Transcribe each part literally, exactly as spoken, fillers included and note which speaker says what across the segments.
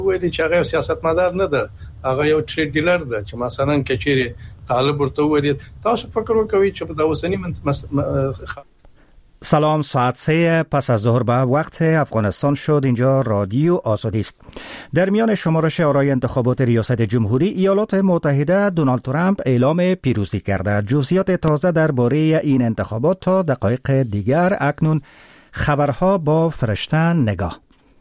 Speaker 1: ویلي چې هغه سیاستمدار نه ده، هغه یو ټریډ ډیلر ده چې مثلا کچېری طالب ورته ویل تاسو فکر وکوي چې په اوسنی من
Speaker 2: سلام، ساعت سه پس از ظهر به وقت افغانستان شد. اینجا رادیو آزادی است. در میان شمارش آرای انتخابات ریاست جمهوری، ایالات متحده دونالد ترامپ اعلام پیروزی کرده. جزئیات تازه درباره این انتخابات تا دقایق دیگر. اکنون خبرها با فرشته نگاه.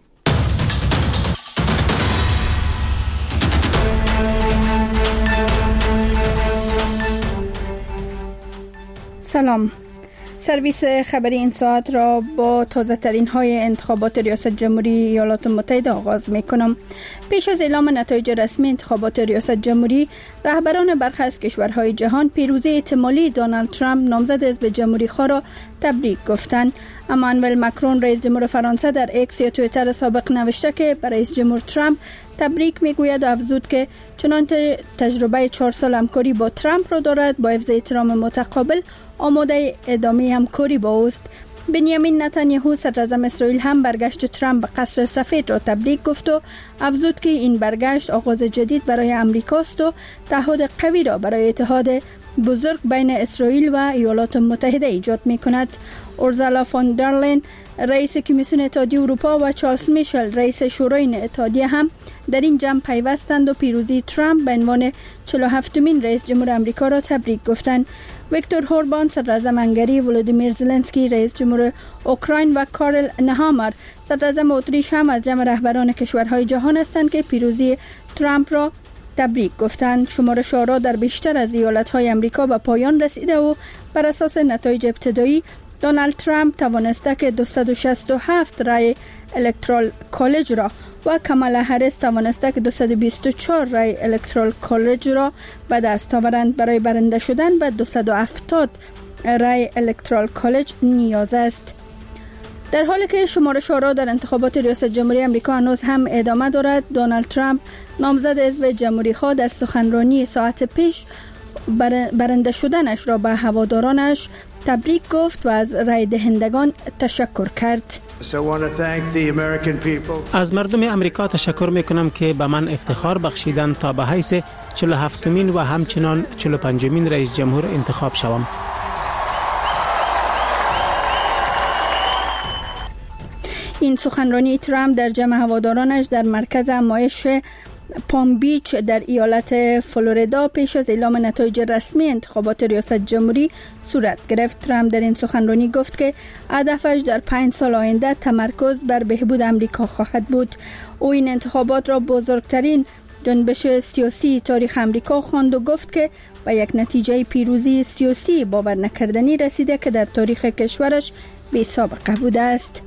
Speaker 3: سلام. سرویس خبری این ساعت را با تازه ترین های انتخابات ریاست جمهوری ایالات متحده آغاز می کنم. پیش از اعلام نتایج رسمی انتخابات ریاست جمهوری، رهبران برخی از کشورهای جهان پیروزی احتمالی دونالد ترامپ نامزد حزب جمهوری خواه را تبریک گفتند. امانوئل مکرون رئیس جمهور فرانسه در ایکس یا توییتر سابق نوشته که به رئیس جمهور ترامپ تبریک میگوید و افزود که چنانچه تجربه چهار سال همکاری با ترامپ را دارد، با حفظ احترام متقابل آماده ادامه همکاری با اوست. بنیامین نتانیاهو صدراعظم اسرائیل هم برگشت ترامپ به قصر سفید را تبریک گفت و افزود که این برگشت آغاز جدید برای امریکاست و تعهد قوی را برای اتحاد بزرگ بین اسرائیل و ایالات متحده ایجاد می کند. اورزالا فون در لین رئیس کمیسیون اتحادیه اروپا و چارلز میشل رئیس شورای اتحادیه هم در این جمع پیوستند و پیروزی ترامپ به عنوان چهل و هفتمین رئیس جمهور آمریکا را تبریک گفتند. ویکتور هوربان صدراعظم هنگری، ولودیمیر زلنسکی رئیس جمهور اوکراین و کارل نهامر صدراعظم اتریش هم از جمع رهبران کشورهای جهان هستند که پیروزی ترامپ را تبریک گفتند. شمارش آرا در بیشتر از ایالت‌های آمریکا به پایان رسیده و بر اساس نتایج ابتدایی دونالد ترامپ توانسته که دویست و شصت و هفت رای الکترال کالج را و کامالا هریس توانسته که دویست و بیست و چهار رای الکترال کالج را به دست آورند. برای برنده شدن به دویست و هفتاد رای الکترال کالج نیاز است. در حالی که شمارش آرا در انتخابات ریاست جمهوری آمریکا هنوز هم ادامه دارد، دونالد ترامپ نامزد حزب جمهوری خواه در سخنرانی ساعت پیش برنده شدنش را به هوادارانش تبریک گفت و از رای دهندگان تشکر کرد.
Speaker 4: از مردم امریکا تشکر میکنم که به من افتخار بخشیدند تا به حیث چهل و هفتمین و همچنان چهل و پنجمین رئیس جمهور انتخاب شوم.
Speaker 3: این سخنرانی ترامپ در جمع هوادارانش در مرکز نمایش پام بیچ در ایالت فلوریدا پیش از اعلام نتایج رسمی انتخابات ریاست جمهوری صورت گرفت. ترامپ در این سخنرانی گفت که هدفش در پنج سال آینده تمرکز بر بهبود امریکا خواهد بود. او این انتخابات را بزرگترین جنبش سیاسی تاریخ امریکا خواند و گفت که به یک نتیجه پیروزی سیاسی باور نکردنی رسیده که در تاریخ کشورش بی سابقه بوده است.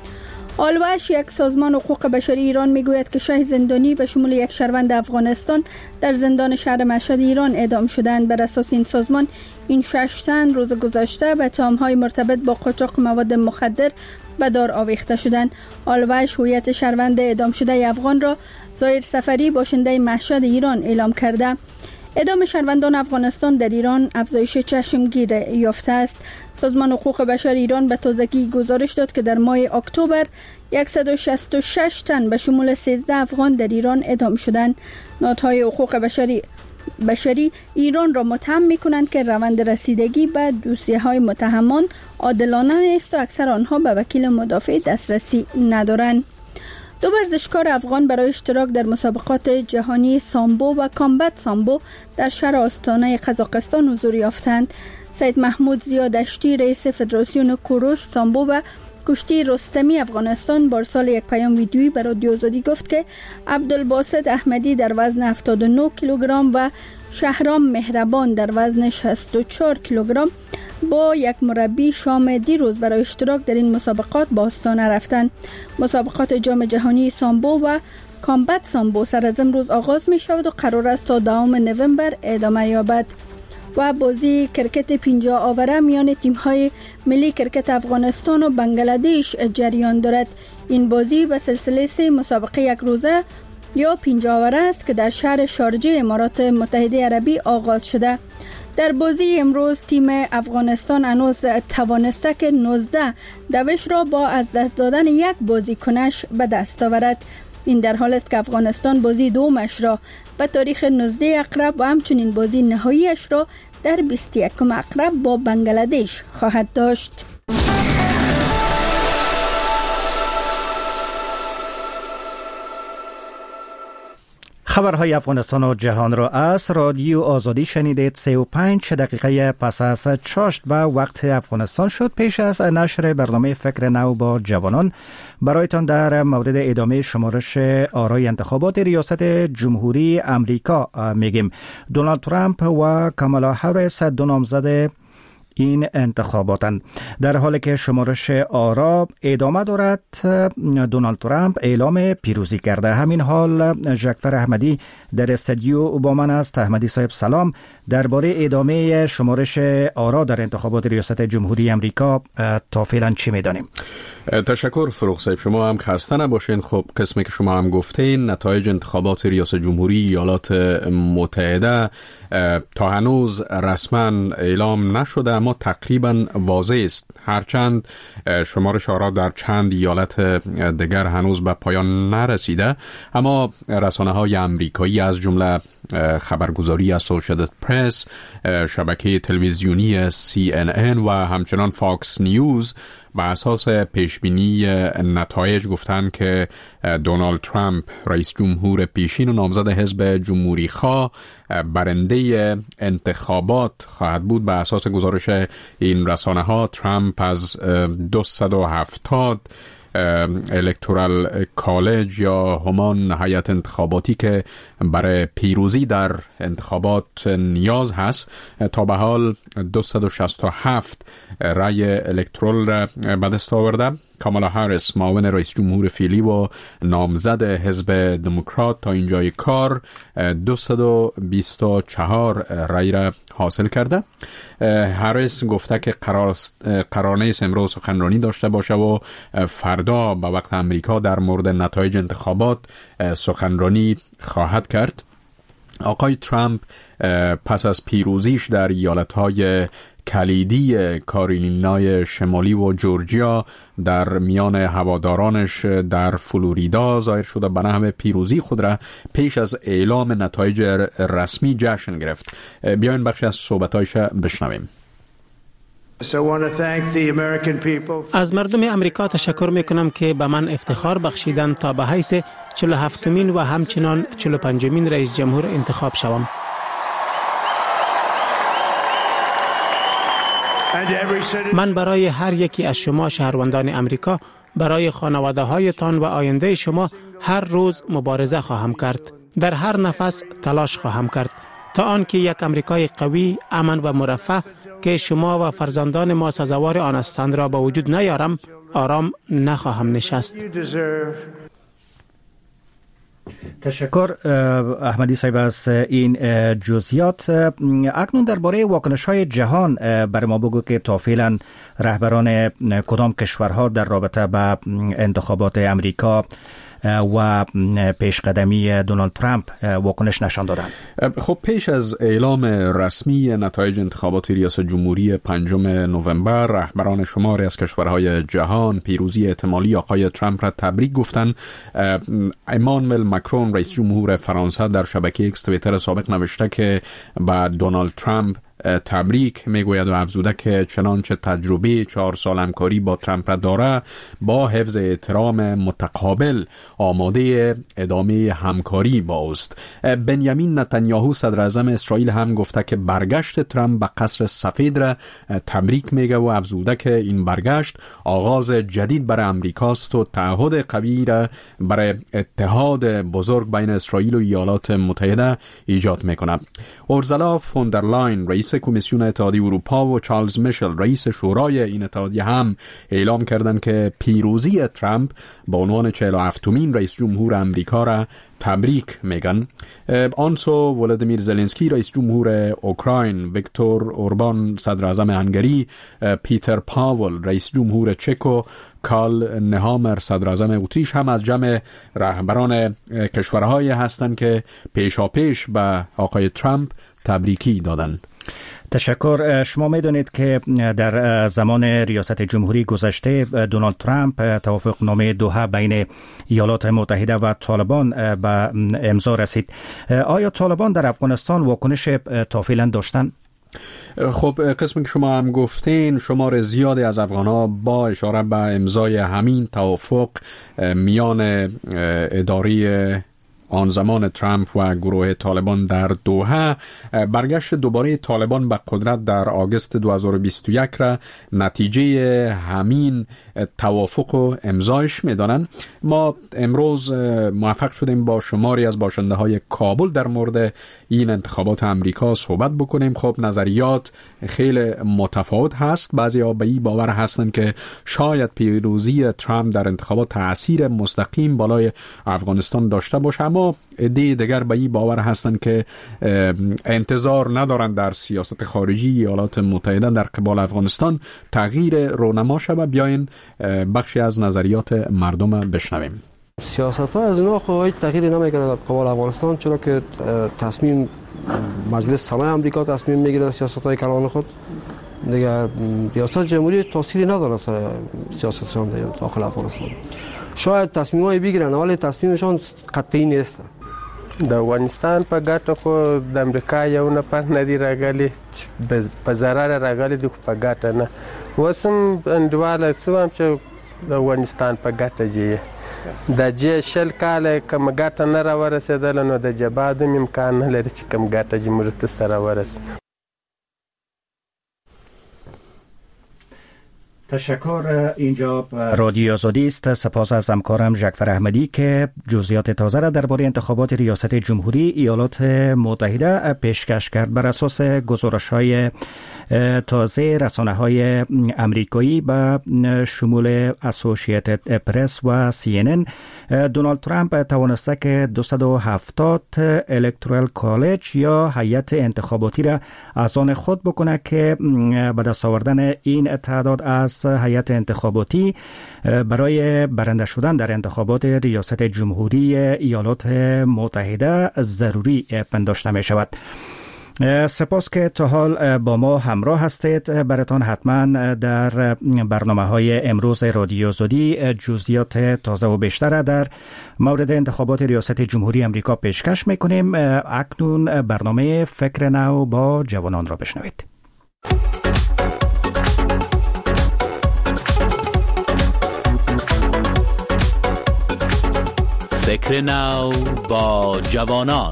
Speaker 3: آلوش، یک سازمان حقوق بشری ایران، میگوید که شش زندانی به شمول یک شهروند افغانستان در زندان شهر مشهد ایران اعدام شدند. بر اساس این سازمان این شش تن روز گذشته به تهمت‌های مرتبط با قاچاق مواد مخدر به دار آویخته شدند. آلوش هویت شهروند اعدام شده افغان را زایر سفری باشنده مشهد ایران اعلام کرده. اعدام شهروندان افغانستان در ایران افزایش چشمگیر یافته است. سازمان حقوق بشر ایران به تازگی گزارش داد که در ماه اکتبر صد و شصت و شش تن به شمول سیزده افغان در ایران اعدام شدند. نهادهای حقوق بشری بشری ایران را متهم می‌کنند که روند رسیدگی به دوسیه‌های متهمان عادلانه نیست و اکثر آنها به وکیل مدافع دسترسی ندارند. دو ورزشکار افغان برای اشتراک در مسابقات جهانی سامبو و کامبت سامبو در شهر آستانه قزاقستان حضور یافتند. سید محمود زیادشتی رئیس فدراسیون کوروش سامبو و کشتی رستمی افغانستان بارسال یک پیام ویدیویی به رادیو آزادی گفت که عبدالباسط احمدی در وزن هفتاد و نه کیلوگرم و شهرام مهربان در وزن شصت و چهار کیلوگرم با یک مربی شام دیروز برای اشتراک در این مسابقات به آستانه رفتند. مسابقات جام جهانی سامبو و کامبت سامبو سر از امروز آغاز می شود و قرار است تا دهم نوامبر ادامه یابد. و بازی کرکت پنجاه آوره میان تیم‌های ملی کرکت افغانستان و بنگلادش جریان دارد. این بازی به سلسله سه مسابقه یک روزه یا پنجاه آوره است که در شهر شارجه امارات متحده عربی آغاز شده. در بازی امروز تیم افغانستان هنوز توانسته که نوزده دوش را با از دست دادن یک بازیکنش به دست آورد. این در حال است که افغانستان بازی دومش را به تاریخ نوزده اقرب و همچنین بازی نهاییش را در بیست و یکم اقرب با بنگلادش خواهد داشت.
Speaker 2: خبرهای افغانستان و جهان را از رادیو آزادی شنیدید. سی و پنج دقیقه پس از چاشت به وقت افغانستان شد. پیش از نشر برنامه فکر نو با جوانان برایتان در مورد ادامه شمارش آرای انتخابات ریاست جمهوری امریکا میگیم. دونالد ترامپ و کامالا هریس دو نامزد این انتخاباتند. در حالی که شمارش آرا ادامه دارد، دونالد ترامپ اعلام پیروزی کرده. همین حال ژکفر احمدی در استودیو با من است. احمدی صاحب سلام. درباره ادامه شمارش آرا در انتخابات ریاست جمهوری امریکا تا فعلا چی میدانیم؟
Speaker 5: تشکر فروغ صاحب، شما هم خسته نباشین. خب قسمی که شما هم گفتین، نتایج انتخابات ریاست جمهوری ایالات متحده تا هنوز رسما اعلام نشده، اما تقریبا واضح است. هرچند شمارش آرا در چند ایالت دیگر هنوز به پایان نرسیده، اما رسانه‌های آمریکایی از جمله خبرگزاری اسوسییتد پرس، شبکه تلویزیونی سی ان ان و همچنان فاکس نیوز بر اساس پیشبینی نتایج گفتن که دونالد ترامپ رئیس جمهور پیشین و نامزد حزب جمهوری خواه برنده انتخابات خواهد بود. بر اساس گزارش این رسانه ها، ترامپ از دویست و هفتاد الکتورال کالج یا همان هیئت انتخاباتی که برای پیروزی در انتخابات نیاز هست، تا به حال دویست و شصت و هفت رای الکترال را به دست آورده. کامالا هریس، معاون رئیس جمهور فعلی و نامزد حزب دموکرات، تا اینجای کار دویست و بیست و چهار رای را حاصل کرده. هریس گفته که قرار قرار نیست امروز سخنرانی داشته باشه و فردا به وقت امریکا در مورد نتایج انتخابات سخنرانی خواهد کرد. آقای ترامپ پس از پیروزیش در ایالت‌های کلیدی کارولینای شمالی و جورجیا در میان هوادارانش در فلوریدا ظاهر شده به نحو پیروزی خود را پیش از اعلام نتایج رسمی جشن گرفت. بیاین بخشی از صحبتایش بشنویم.
Speaker 4: از مردم امریکا تشکر میکنم که به من افتخار بخشیدن تا به حیث چهل و هفتمین و همچنان چهل و پنجمین رئیس جمهور انتخاب شوم. من برای هر یکی از شما شهروندان امریکا، برای خانواده هایتان و آینده شما هر روز مبارزه خواهم کرد. در هر نفس تلاش خواهم کرد تا آنکه یک امریکای قوی، امن و مرفه که شما و فرزندان ما سزاوار آن هستند را به وجود نیارم، آرام نخواهم نشست.
Speaker 2: تشکر احمدی صاحب از این جزئیات. اکنون درباره واکنش‌های جهان برای ما بگو که تا فعلا رهبران کدام کشورها در رابطه با انتخابات امریکا و پیشقدمی دونالد ترامپ واکنش نشان دادند.
Speaker 5: خب پیش از اعلام رسمی نتایج انتخابات ریاست جمهوری پنجم نوامبر، رهبران شماری از کشورهای جهان پیروزی احتمالی آقای ترامپ را تبریک گفتند. امانوئل ماکرون رئیس جمهور فرانسه در شبکه ایکس توییتر سابق نوشته که با دونالد ترامپ تبریک میگوید و افزوده که چنانچه تجربه چهار سال همکاری با ترامپ را داره، با حفظ احترام متقابل آماده ادامه همکاری با اوست. بنیامین نتانیاهو صدر اعظم اسرائیل هم گفته که برگشت ترامپ به قصر سفید را تبریک میگه و افزوده که این برگشت آغاز جدید برای امریکاست و تعهد قوی را برای اتحاد بزرگ بین اسرائیل و ایالات متحده ایجاد میکنه. اورسولا فون در لاین رئیس کمیسیون اتحادیه اروپا و چارلز میشل رئیس شورای این اتحادیه هم اعلام کردند که پیروزی ترامپ به عنوان چهل و هفتمین رئیس جمهور امریکا را تبریک میگن. آنسو ولادیمیر زلنسکی رئیس جمهور اوکراین، ویکتور اوربان صدر اعظم هنگری، پیتر پاول رئیس جمهور چک و کارل نهامر صدر اعظم اتریش هم از جمع رهبران کشورهای هستند که پیشاپیش به آقای ترامپ تبریکی دادن.
Speaker 2: تشکر. شما میدونید که در زمان ریاست جمهوری گذشته دونالد ترامپ توافق نامه دوحه بین ایالات متحده و طالبان به امضا رسید. آیا طالبان در افغانستان واکنش تا فعلا داشتن؟
Speaker 5: خب قسمی که شما هم گفتین، شمار زیادی از افغان‌ها با اشاره به امضای همین توافق میان اداره آن زمان ترامپ و گروه طالبان در دوحه برگشت دوباره طالبان به قدرت در آگوست دو هزار و بیست و یک را نتیجه همین توافق و امضایش میدانند. ما امروز موفق شدیم با شماری از باشنده های کابل در مورد این انتخابات امریکا صحبت بکنیم. خب نظریات خیلی متفاوت هست. بعضی ها به این باور هستند که شاید پیروزی ترامپ در انتخابات تأثیر مستقیم بالای افغانستان داشته باشه، اما عده دیگر به این باور هستند که انتظار ندارند در سیاست خارجی ایالات متحده در قبال افغانستان تغییر رونما شود. بیاین بخشی از نظریات مردم بشنویم.
Speaker 6: سیاست ها از اینا خواهی تغییری نمیکنه در قبال افغانستان، چرا که تصمیم مجلس سنای امریکا تصمیم میگیره سیاست های کلان خود دیگه. ریاست جمهوری تأثیری نداره سر سیاستشان در داخل افغانستان. شاید تصمیمایی بگیرن ولی تصمیمشان قطعی نیست.
Speaker 7: د افغانستان په ګټه خو د امریکا یو نفر نه دی راغلی، په ضرر راغلی دی، په ګټه نه. اوس هم انډیواله څه وایم چې د افغانستان په ګټه دی. د جې شل کاله کوم ګټه نه راورسېدله نو د جبهاد هم امکان نه لري چې کوم ګټه جمهوریت ته راورسي.
Speaker 2: تشکر. اینجا رادیو آزادی است. سپاس از همکارم ژکفر احمدی که جزئیات تازه را درباره انتخابات ریاست جمهوری ایالات متحده پیشکش کرد. بر اساس گزارش‌های تازه رسانه‌های امریکایی به شمول اسوسییتد پرس و سی ان ان، دونالد ترامپ توانسته که دویست و هفتاد الکترال کالج یا هیئت انتخاباتی را از آن خود بکنه که به دست آوردن این تعداد از هیئت انتخاباتی برای برنده شدن در انتخابات ریاست جمهوری ایالات متحده ضروری پنداشته می شود. سپاس که تا حال با ما همراه هستید. براتان حتما در برنامه های امروز رادیو آزادی جزئیات تازه و بیشتر در مورد انتخابات ریاست جمهوری امریکا پیشکش میکنیم. اکنون برنامه فکر نو با جوانان را بشنوید.
Speaker 8: فکر نو با جوانان.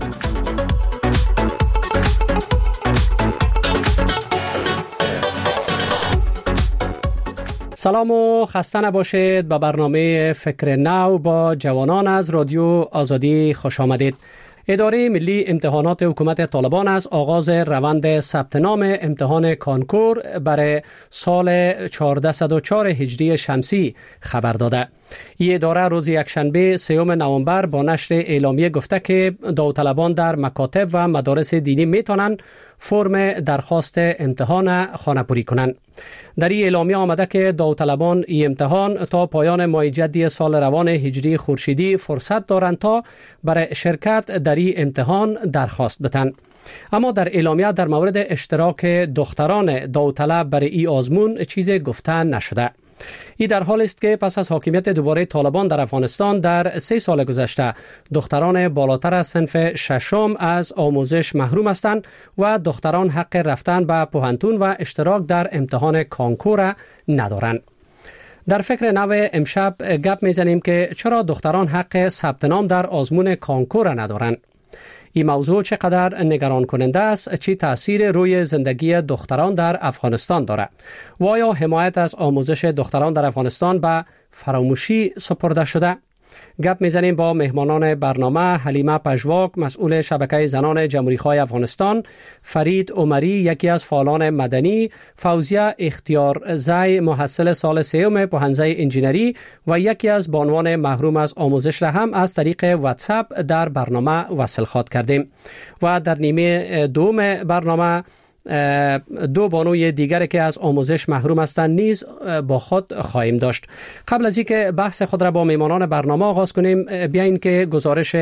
Speaker 9: سلام و خسته نباشید. به برنامه فکر نو با جوانان از رادیو آزادی خوش آمدید. اداره ملی امتحانات حکومت طالبان از آغاز روند ثبت نام امتحان کانکور برای سال چهارصد و چهار هجری شمسی خبر داده. این اداره روز یکشنبه سوم نوامبر با نشر اعلامیه گفته که داوطلبان در مکاتب و مدارس دینی میتونن فرم درخواست امتحان خانه‌پوری کنند. در این اعلامیه آمده که داوطلبان این امتحان تا پایان ماه جدی سال روان هجری خورشیدی فرصت دارند تا برای شرکت در این امتحان درخواست بدن. اما در اعلامیه در مورد اشتراک دختران داوطلب برای این آزمون چیزی گفته نشده. این در حال است که پس از حاکمیت دوباره طالبان در افغانستان در سه سال گذشته دختران بالاتر از صنف ششم از آموزش محروم هستند و دختران حق رفتن به پوهنتون و اشتراک در امتحان کانکور ندارند. در فکر نو امشب گپ میزنیم که چرا دختران حق ثبت نام در آزمون کانکور ندارند. این موضوع چقدر نگران کننده است، چی تأثیر روی زندگی دختران در افغانستان داره و آیا حمایت از آموزش دختران در افغانستان به فراموشی سپرده شده؟ گپ میزنیم با مهمانان برنامه: حلیمه پژواک، مسئول شبکه زنان جمهوریخواه افغانستان، فرید عمری، یکی از فعالان مدنی، فوزیه اختیارزی، محصل سال سوم پوهنځی انجینری و یکی از بانوان محروم از آموزش را هم از طریق واتساپ در برنامه وصل خواد کردیم. و در نیمه دوم برنامه دو بانوی دیگر که از آموزش محروم هستند نیز با خود خواهیم داشت. قبل از اینکه بحث خود را با میهمانان برنامه آغاز کنیم، بیاین که گزارش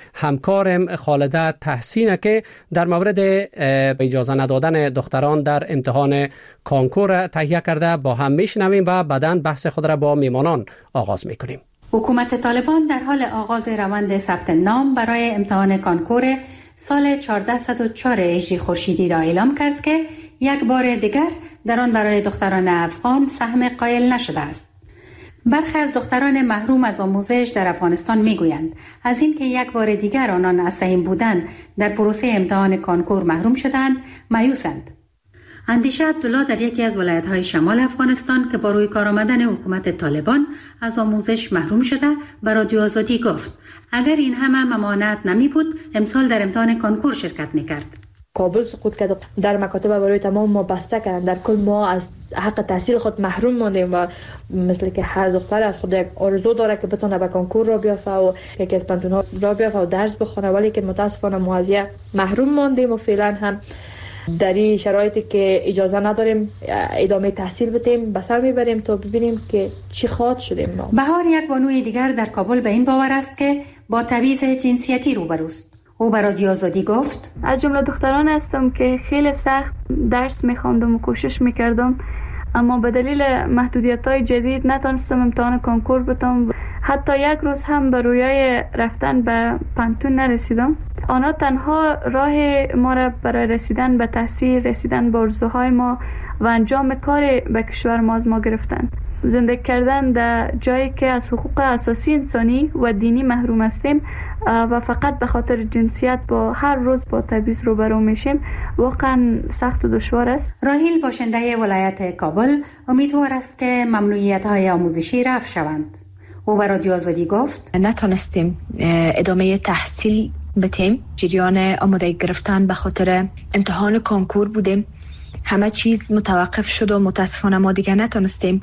Speaker 9: همکارم خالده تحسین که در مورد اجازه ندادن دختران در امتحان کانکور تهیه کرده با هم میشنویم و بعداً بحث خود را با میهمانان آغاز میکنیم.
Speaker 10: حکومت طالبان در حال آغاز روند ثبت نام برای امتحان کانکور سال چهارده صد و چهار هجری خورشیدی را اعلام کرد که یک بار دیگر در آن برای دختران افغان سهم قائل نشده است. برخی از دختران محروم از آموزش در افغانستان میگویند از اینکه یک بار دیگر آنان از سهم بودن در پروسه امتحان کانکور محروم شدند مایوسند. اندیشه عبدالله در یکی از ولایت‌های شمال افغانستان که با روی کار آمدن حکومت طالبان از آموزش محروم شده به رادیو آزادی گفت اگر این همه ممانعت نمی بود امسال در امتحان کانکور شرکت می‌کرد.
Speaker 11: کابل سقوط کرد، در مکاتب برای تمام ما بسته کردند، در کل ما از حق تحصیل خود محروم ماندیم و مثل که هر دختر از خود یک آرزو داره که بتونه به کانکور را بیافته و یکی از پنتون‌ها را بیافته و درس بخونه، ولی که متاسفانه ما از محروم ماندیم و فعلا هم در این شرایطی که اجازه نداریم ادامه تحصیل بدیم به سر میبریم تا ببینیم که چی خواهد شدیم. ما
Speaker 10: بهار یک بانوی دیگر در کابل به این باور است که با تبعیض جنسیتی روبروست. او به رادیو آزادی گفت
Speaker 12: از جمله دختران هستم که خیلی سخت درس میخواندم و کوشش میکردم، اما به دلیل محدودیت‌های جدید نتونستم امتحان کانکور بدم. حتی یک روز هم به رویای رفتن به پانتون نرسیدم. آنها تنها راه ما را برای رسیدن به تحصیل، رسیدن به آرزوهای ما و انجام کار به کشور ما از ما گرفتند. زندگی کردن در جایی که از حقوق اساسی انسانی و دینی محروم هستیم و فقط به خاطر جنسیت با هر روز با تبعیض روبرو میشیم واقعا سخت و دشوار است.
Speaker 10: راهیل باشنده ولایت کابل امیدوار است که ممنوعیت‌های آموزشی رفع شوند. او به رادیو آزادی گفت
Speaker 11: نتونستیم ادامه تحصیل بدیم، جریان آمادگی گرفتن به خاطر امتحان کانکور بودیم، همه چیز متوقف شد و متاسفانه ما دیگه نتونستیم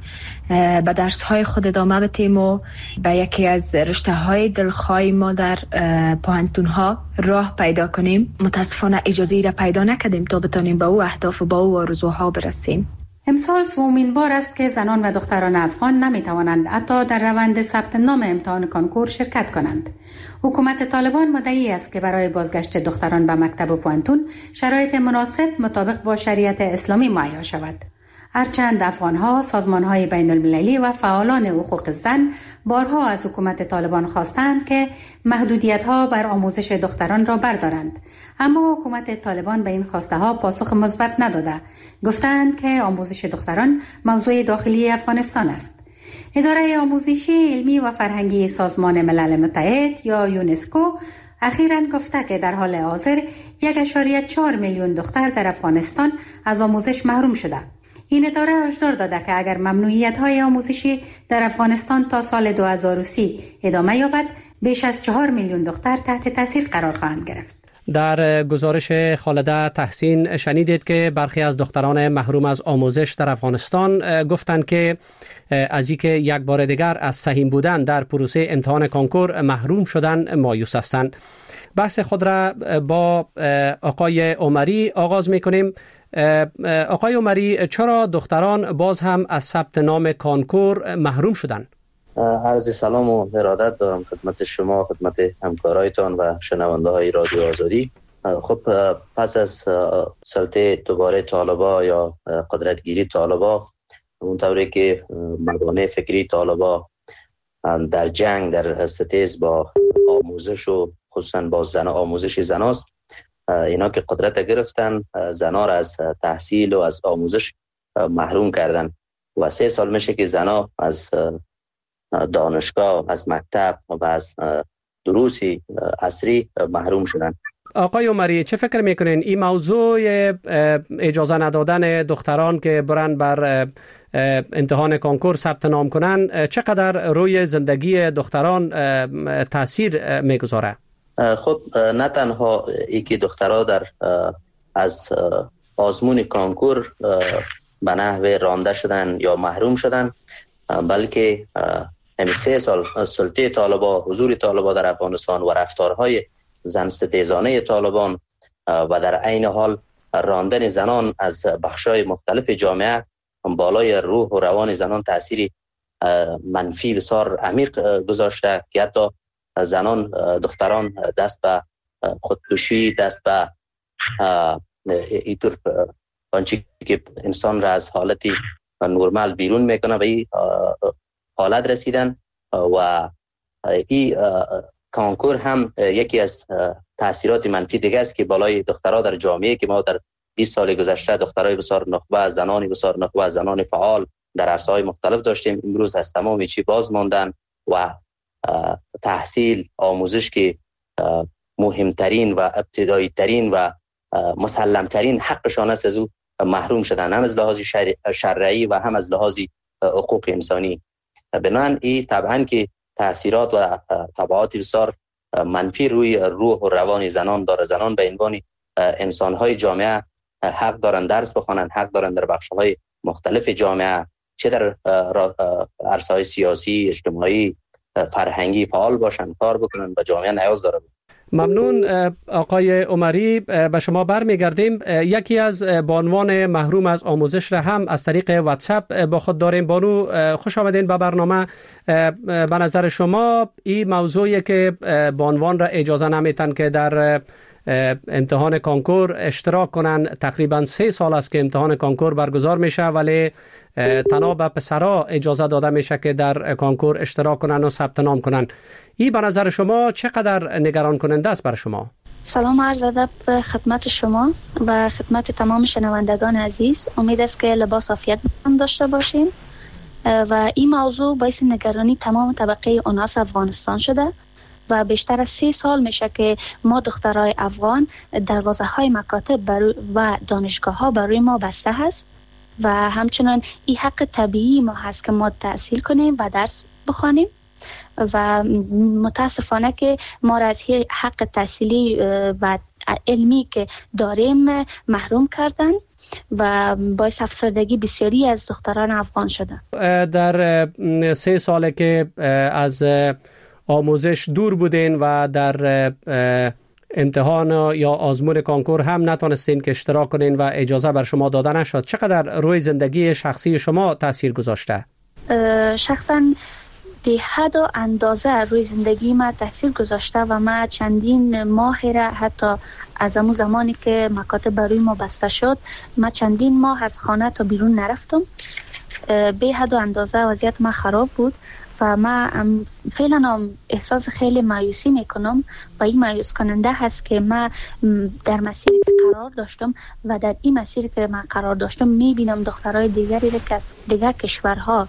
Speaker 11: به درس‌های خود ادامه بدیم و به یکی از رشته‌های دلخواه ما در پوهنتون‌ها راه پیدا کنیم. متاسفانه اجازه را پیدا نکردیم تا بتونیم به او اهداف و به او آرزوها برسیم.
Speaker 10: امسال سومین بار است که زنان و دختران افغان نمیتوانند حتی در روند ثبت نام امتحان کانکور شرکت کنند. حکومت طالبان مدعی است که برای بازگشت دختران به مکتب و پوهنتون شرایط مناسب مطابق با شریعت اسلامی مهیا شود. هرچند افغانها، سازمانهای بین المللی و فعالان حقوق زن بارها از حکومت طالبان خواستند که محدودیت‌ها بر آموزش دختران را بردارند، اما حکومت طالبان به این خواسته ها پاسخ مثبت نداده. گفتند که آموزش دختران موضوع داخلی افغانستان است. اداره آموزشی علمی و فرهنگی سازمان ملل متحد یا یونسکو اخیراً گفته که در حال حاضر یک و چهار میلیون دختر در افغانستان از آموزش محروم شده. این اداره هشدار داده که اگر ممنوعیت‌های آموزشی در افغانستان تا سال دو هزار و سی ادامه یابد، بیش از چهار میلیون دختر تحت تاثیر قرار خواهند گرفت.
Speaker 9: در گزارش خالده تحسین شنیدید که برخی از دختران محروم از آموزش در افغانستان گفتند که از اینکه یک بار دیگر از سهم بودن در پروسه امتحان کانکور محروم شدن مایوس هستند. بحث خود را با آقای عمری آغاز می‌کنیم. آقای عمری، چرا دختران باز هم از ثبت نام کانکور محروم شدند؟
Speaker 13: عرض سلام و ارادت دارم خدمت شما، خدمت همکارایتان و شنونده های رادیو آزادی. خب پس از سلطه دوباره طالبا یا قدرتگیری طالبا، اون طوری که مردانه فکری طالبا در جنگ در ستیز با آموزش و خصوصا با زن آموزش زناست، اینا که قدرت گرفتن زنا را از تحصیل و از آموزش محروم کردن و سه سال میشه که زنا از دانشگاه، از مکتب و از دروسی عصری محروم شدن.
Speaker 9: آقای عمری، چه فکر میکنین این موضوع اجازه ندادن دختران که برن بر امتحان کانکور ثبت نام کنن چقدر روی زندگی دختران تاثیر میگذاره؟
Speaker 13: خب نه تنها ای که دخترها در از آزمون کانکور به نحو رانده شدن یا محروم شدن، بلکه همین سه سال سلطه طالبا، حضور طالبا در افغانستان و رفتارهای زن ستیزانه طالبان و در عین حال راندن زنان از بخشای مختلف جامعه بالای روح و روان زنان تأثیری منفی بسیار عمیق گذاشته که حتی زنان دختران دست به خودکشی، دست به اینطور آنچه که انسان را از حالتی نرمال بیرون میکنه و این حالت رسیدن. و این کانکور هم یکی از تاثیرات منفی دیگه است که بالای دخترها در جامعه که ما در بیست سال گذشته دخترای بسیار نخبه، زنانی بسیار نخبه، زنان فعال در عرصه‌های مختلف داشتیم، امروز از تمام چی باز ماندن و تحصیل، آموزش که مهمترین و ابتدایی ترین و مسلم ترین حقشان است از او محروم شدن، هم از لحاظ شرعی و هم از لحاظ حقوق انسانی. بنابراین این طبعا که تاثیرات و تبعات بسیار منفی روی روح و روان زنان داره. زنان به عنوان انسان‌های جامعه حق دارن درس بخوانن، حق دارن در بخش‌های مختلف جامعه، چه در عرصه‌های سیاسی، اجتماعی، فرهنگی فعال باشن، کار بکنن و جامعه نیاز داره.
Speaker 9: ممنون آقای عمری. به شما برمیگردیم. یکی از بانوان محروم از آموزش را هم از طریق واتساپ با خود داریم. بانو خوش آمدین به برنامه. به نظر شما این موضوعی که بانوان را اجازه نمیتن که در امتحان کانکور اشتراک کنن، تقریبا سه سال است که امتحان کانکور برگزار میشه ولی تنها به پسرها اجازه داده میشه که در کانکور اشتراک کنن و ثبت نام کنن. این به نظر شما چقدر نگران کننده است بر شما؟
Speaker 14: سلام عرض ادب خدمت شما و خدمت تمام شنوندگان عزیز. امید است که لباس عافیت هم داشته باشین و این موضوع باعث نگرانی تمام طبقه اوناس افغانستان شده و بیشتر از سه سال میشه که ما دخترای افغان دروازه های مکاتب و دانشگاه ها برای ما بسته هست و همچنان این حق طبیعی ما هست که ما تحصیل کنیم و درس بخوانیم و متاسفانه که ما را از حق تحصیلی و علمی که داریم محروم کردن و باعث افسردگی بسیاری از دختران افغان شده. در
Speaker 9: سه ساله که از آموزش دور بودین و در امتحان یا آزمون کانکور هم نتونستین که اشتراک کنین و اجازه بر شما داده نشد، چقدر روی زندگی شخصی شما تاثیر گذاشته؟
Speaker 14: شخصا به حد و اندازه روی زندگی ما تاثیر گذاشته و ما چندین ماه را حتی از امو زمانی که مکاتب برای ما بسته شد ما چندین ماه از خانه تا بیرون نرفتم. به حد و اندازه وضعیت ما خراب بود و ما فعلا احساس خیلی مایوسی میکنم و این مایوس کننده هست که ما در مسیری که قرار داشتم و در این مسیری که من قرار داشتم میبینم دخترای دیگری را که از دیگر کشورها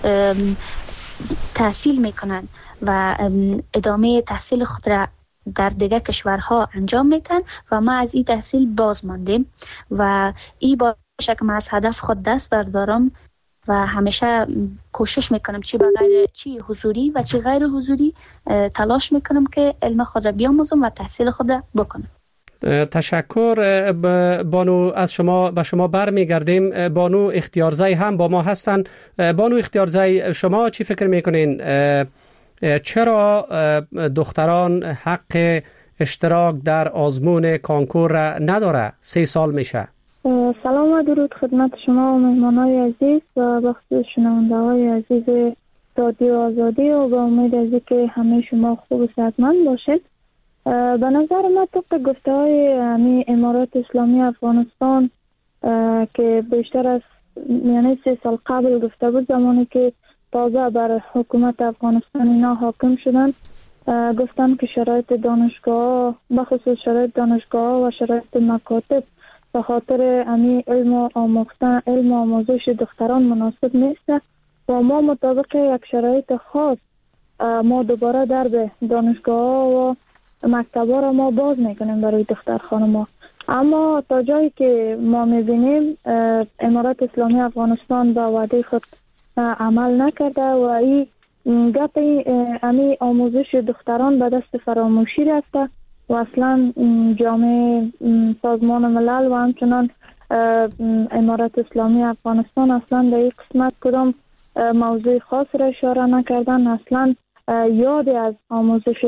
Speaker 14: تحصیل میکنن و ادامه تحصیل خود را در دیگر کشورها انجام میتن و ما از این تحصیل باز ماندیم و این باشه که من از هدف خود دست بردارم و همیشه کوشش میکنم چی بغیر چی حضوری و چی غیر حضوری تلاش میکنم که علم خود را بیاموزم و تحصیل خود را بکنم.
Speaker 9: تشکر بانو. از شما به شما برمیگردیم. بانو اختیارزی هم با ما هستن. بانو اختیارزی، شما چی فکر میکنین چرا دختران حق اشتراک در آزمون کانکور را نداره؟ سه سال میشه.
Speaker 15: سلام و درود خدمت شما و مهمانای عزیز و بخصوص شنونده های عزیز رادیو آزادی و با امید از که همه شما خوب و صحتمند باشید. به نظر من طبق گفته های امارات اسلامی افغانستان که بیشتر از یعنی سه سال قبل گفته بود، زمانی که تازه بر حکومت افغانستان اینا حاکم شدن، گفتن که شرایط دانشگاه بخصوص شرایط دانشگاه و شرایط مکاتب به خاطر امی علم و آموختن علم و آموزش دختران مناسب نیست و ما مطابق یک شرایط خاص ما دوباره درب دانشگاه و مکتبا را ما باز میکنیم برای دختر خانما. اما تا جایی که ما میبینیم امارات اسلامی افغانستان با وعده خود عمل نکرده و این گپ امی آموزش دختران به دست فراموشی رفته و اصلا جامعه سازمان ملل و همچنان امارات اسلامی افغانستان اصلا در این قسمت کدام موضوع خاص را اشاره نکردن، اصلا یاد از آموزش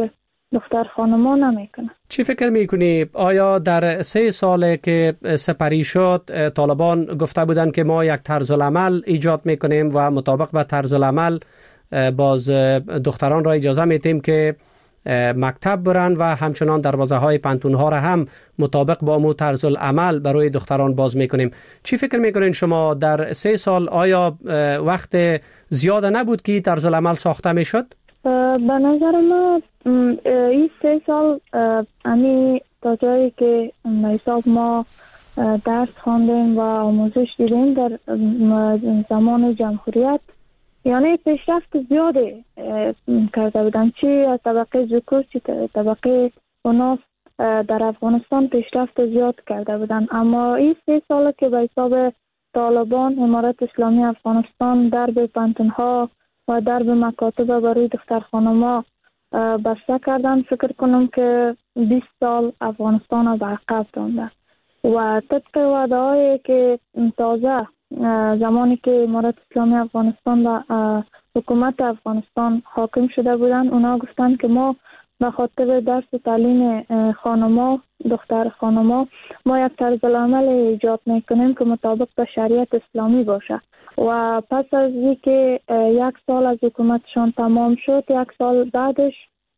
Speaker 15: دختر خانما نمیکنه.
Speaker 9: چی فکر میکنی؟ آیا در سه سال که سپری شد طالبان گفته بودن که ما یک طرز العمل ایجاد میکنیم و مطابق به طرز العمل باز دختران را اجازه میتیم که مکتب برن و همچنان دروازه های پانتون ها را هم مطابق با مو طرز العمل برای دختران باز میکنیم. چی فکر میکنین شما در سه سال آیا وقت زیاده نبود که طرز العمل ساخته میشد؟
Speaker 15: به نظر ما این سه سال امی تا جایی که به حساب ما درس خواندیم و آموزش دیدیم در زمان جمهوریت، یعنی پیشرفت زیاده کرده بودن، چی از طبقه ذکور چی طبقه اناث در افغانستان پیشرفت زیاد کرده بودن. اما این سه سال که به حساب طالبان امارت اسلامی افغانستان درب پانتون‌ها و درب مکاتب برای دختر خانما بسته کردن، فکر کنم که بیست سال افغانستان را به عقب رانده و طبق وعده هایی که تازه زمانی که امارت اسلامی افغانستان و حکومت افغانستان حاکم شده بودن، اونا گفتن که ما به خاطر درس و تعلیم خانما دختر خانما ما یک طرز العمل ایجاد میکنیم که مطابق به شریعت اسلامی باشه. و پس از اینکه یک سال از حکومتشان تمام شد، یک سال بعدش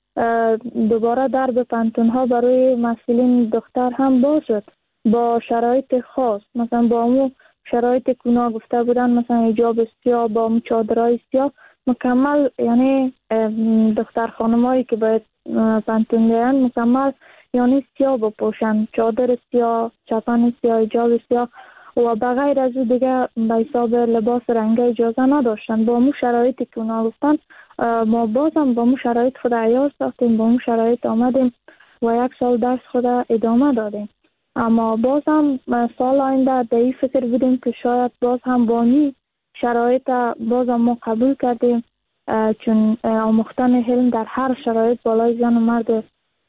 Speaker 15: دوباره درب پانتون ها برای مسئولین دختر هم باز شد با شرایط خاص، مثلا با اون شرایط که اونا گفته بودن، مثلا حجاب سیاه با اون چادرای سیاه مکمل، یعنی دختر خانمایی که باید پانتون بیان مکمل یعنی سیاه بپوشن، چادر سیاه، چپن سیاه، حجاب سیاه و بغیر از او دیگه به حساب لباس رنگی اجازه نداشتن. با مو شرایطی که اونا گفتن ما بازم با مو شرایط خود عیار ساختیم، با مو شرایط آمدیم و یک سال درس خود ادامه دادیم. اما بازم سال آینده در این فکر بودیم که شاید باز هم با می شرایط بازم ما قبول کردیم، چون آموختن علم در هر شرایط بالای زن و مرد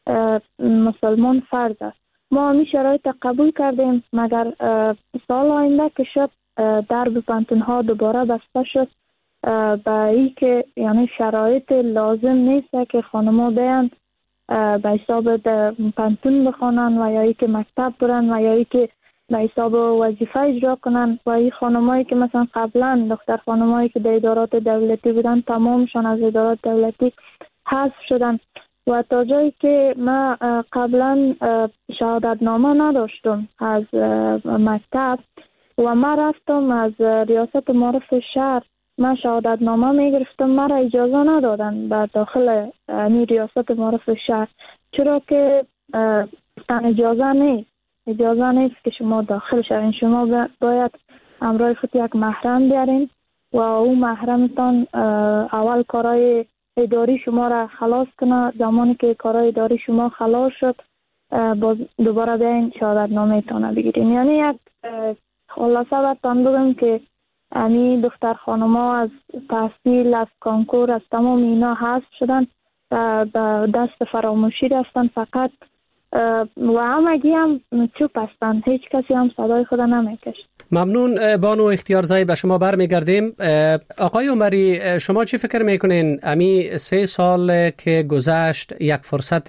Speaker 15: مسلمان فرض است. ما همی شرایط قبول کردیم، مگر سال آینده که شد درب پانتون ها دوباره بسته شد به ای که یعنی شرایط لازم نیست که خانما بیان به حساب پانتون بخوانن و یا ای که مکتب برن و یا ای که به حساب وظیفه اجرا کنن. و این خانمایی که مثلا قبلا دختر خانمایی که در ادارات دولتی بودن تمامشان از ادارات دولتی حذف شدن و تا جایی که ما قبلا شهادت نامه نداشتم از مکتب و ما رفتم از ریاست معارف شهر، من شهادت نامه می گرفتم، مرا اجازه ندادن به داخل می ریاست معارف شهر، چرا که تن اجازه نیست اجازه نیست که شما داخل شوین، شما باید همراه خود یک محرم بیارین و اون محرمتان اول کارای اداری شما را خلاص کنه، زمانی که کارای اداری شما خلاص شد باز دوباره بیاین شهادت نامه تانه بگیرین. یعنی یک خلاصه براتون بگم که امی دختر خانما از تحصیل، از کنکور، از تمام اینا حذف شدن و به دست فراموشی رفتن فقط و همگی هم چوب هستن، هیچ کسی هم صدای خود نمیکشت.
Speaker 9: ممنون بانو اختیارزایی، به شما برمیگردیم. آقای عمری، شما چی فکر میکنین؟ امی سه سال که گذشت یک فرصت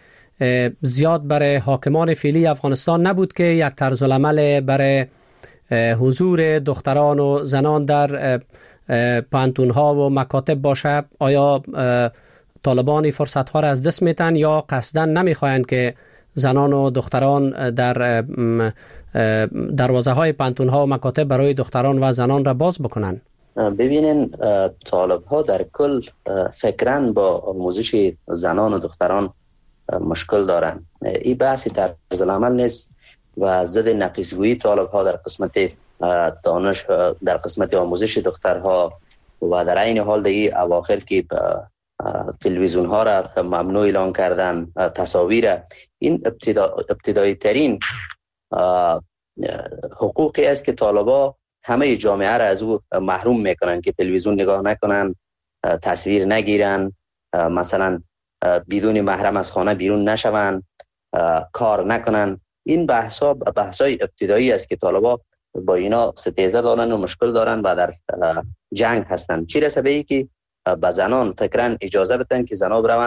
Speaker 9: زیاد برای حاکمان فعلی افغانستان نبود که یک طرز العمل برای حضور دختران و زنان در پانتون ها و مکاتب باشه؟ آیا طالبان فرصت ها را از دست میتن یا قصداً نمیخواین که زنان و دختران در دروازه های پانتون ها و مکاتب برای دختران و زنان را باز بکنن؟
Speaker 13: ببینین، طالب ها در کل فکرن با آموزش زنان و دختران مشکل دارن. این بحثی طرز العمل نیست و ضد نقیصگویی طالب ها در قسمت دانش، در قسمت آموزش دخترها و در این حال دیگه اواخر که تلویزیون ها را ممنوع اعلان کردن، تصاویر، این ابتدا، ابتدایی ترین حقوقی است که طالبا همه جامعه را از او محروم میکنن که تلویزیون نگاه نکنن، تصویر نگیرن، مثلا بدون محرم از خانه بیرون نشون، کار نکنن. این بحثا بحثای ابتدایی است که طالبا با اینا ستیزه دارن و مشکل دارن و در جنگ هستن. چی رسه به ای که به زنان فکرن اجازه بدن که زنان برون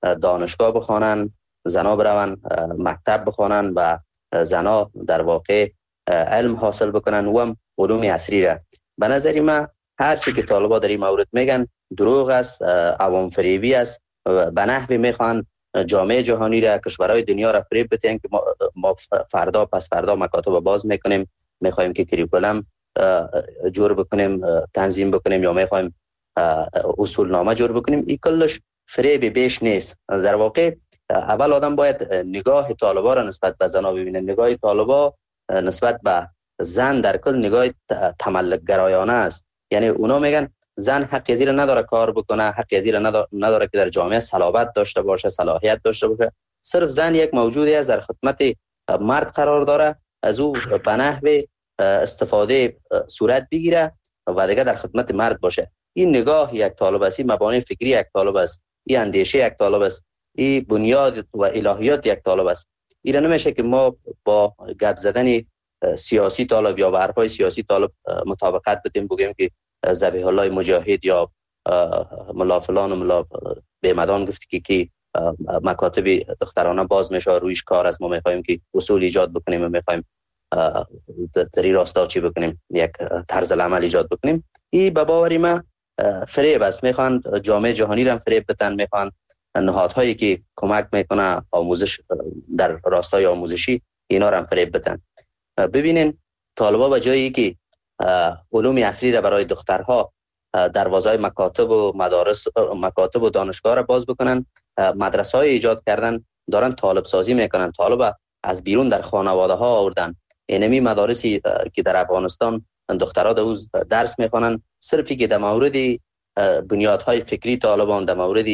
Speaker 13: دانشگاه بخوانن، زنا برون مکتب بخوانن و زنا در واقع علم حاصل بکنن و هم علوم عصری را. به نظر من هر چی که طالبان در این مورد میگن دروغ است، عوام فریبی است. به نحوی میخوان جامعه جهانی را، کشورهای دنیا را فریب بدن که ما, ما فردا پس فردا مکاتب باز میکنیم، میخوایم که کریکولم جور بکنیم، تنظیم بکنیم، یا میخوایم اصول نامه جور بکنیم. این کلش فریب بیش نیست. در واقع اول آدم باید نگاه طالبان را نسبت به زنا ببینه. نگاه طالبان نسبت به زن در کل نگاه تملک گرایانه است. یعنی اونا میگن زن حق ازیر نداره کار بکنه، حق ازیر نداره, نداره که در جامعه صلابت داشته باشه، صلاحیت داشته باشه. صرف زن یک موجودی است در خدمت مرد قرار داره، از او به نحو استفاده صورت بگیره و دیگه در خدمت مرد باشه. این نگاه یک طالب است، این مبانی فکری یک طالب است، این اندیشه یک طالب است، این بنیاد و الهیات یک طالب است. این نمیشه که ما با گپ زدن سیاسی طالب یا حرفای سیاسی طالب مطابقت بدیم، بگیم که ذبیح الله مجاهد یا ملا فلان و ملا بیمدان گفت که کی مکاتب دخترانه باز میشه، رویش کار است. ما میخوایم که اصول ایجاد بکنیم و میخوایم در این راستا چی بکنیم، یک طرز العمل ایجاد بکنیم. این به باوری ما فریب است. میخوان جامعه جهانی را فریب بدن، میخوان نهادهایی که کمک میکنه آموزش در راستای آموزشی اینا را فریب بدن. ببینین طالبا به جایی که علوم عصری را برای دخترها دروازهای مکاتب و مدارس مکاتب و دانشگاه را باز بکنن، مدرسه های ایجاد کردن، دارن طالب سازی میکنن، طالب از بیرون در خانواده ها آوردن. اینمی مدارسی که در افغانستان دخترها در درس میخوانن، صرفی که در مورد بنیادهای فکری طالبان، در مورد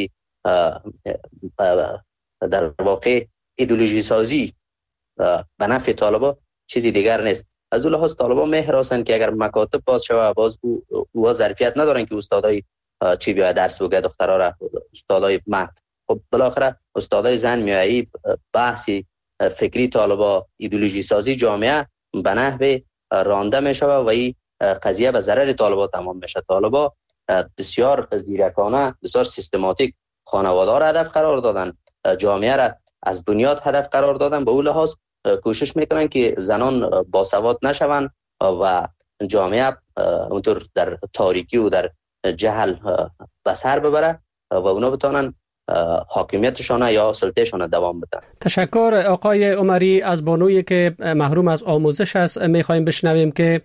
Speaker 13: در واقع ایدئولوژی سازی به نفع طالبا چیزی دیگر نیست. از اون لحاظ طالبان مهراسن که اگر مکاتب باز شود، باز او او ظرفیت ندارن که استادای چی بیا درس بگه دخترها را، استادای مهد. خب بالاخره استادای زن میایی بحثی فکری طالبا، ایدئولوژی سازی جامعه به نحو رانده میشه و این قضیه به ضرر طالبا تمام میشه. طالبا بسیار زیرکانه، بسیار سیستماتیک خانواده را هدف قرار دادن، جامعه را از بنیاد هدف قرار دادن. به اون لحاظ کوشش میکنن که زنان باسواد نشوند و جامعه اونطور در تاریکی و در جهل به سر ببره و اونا بتونن حاکمیتشان یا سلطهشان دوام بدن.
Speaker 9: تشکر آقای عمری. از بانویی که محروم از آموزش است میخوایم بشنویم که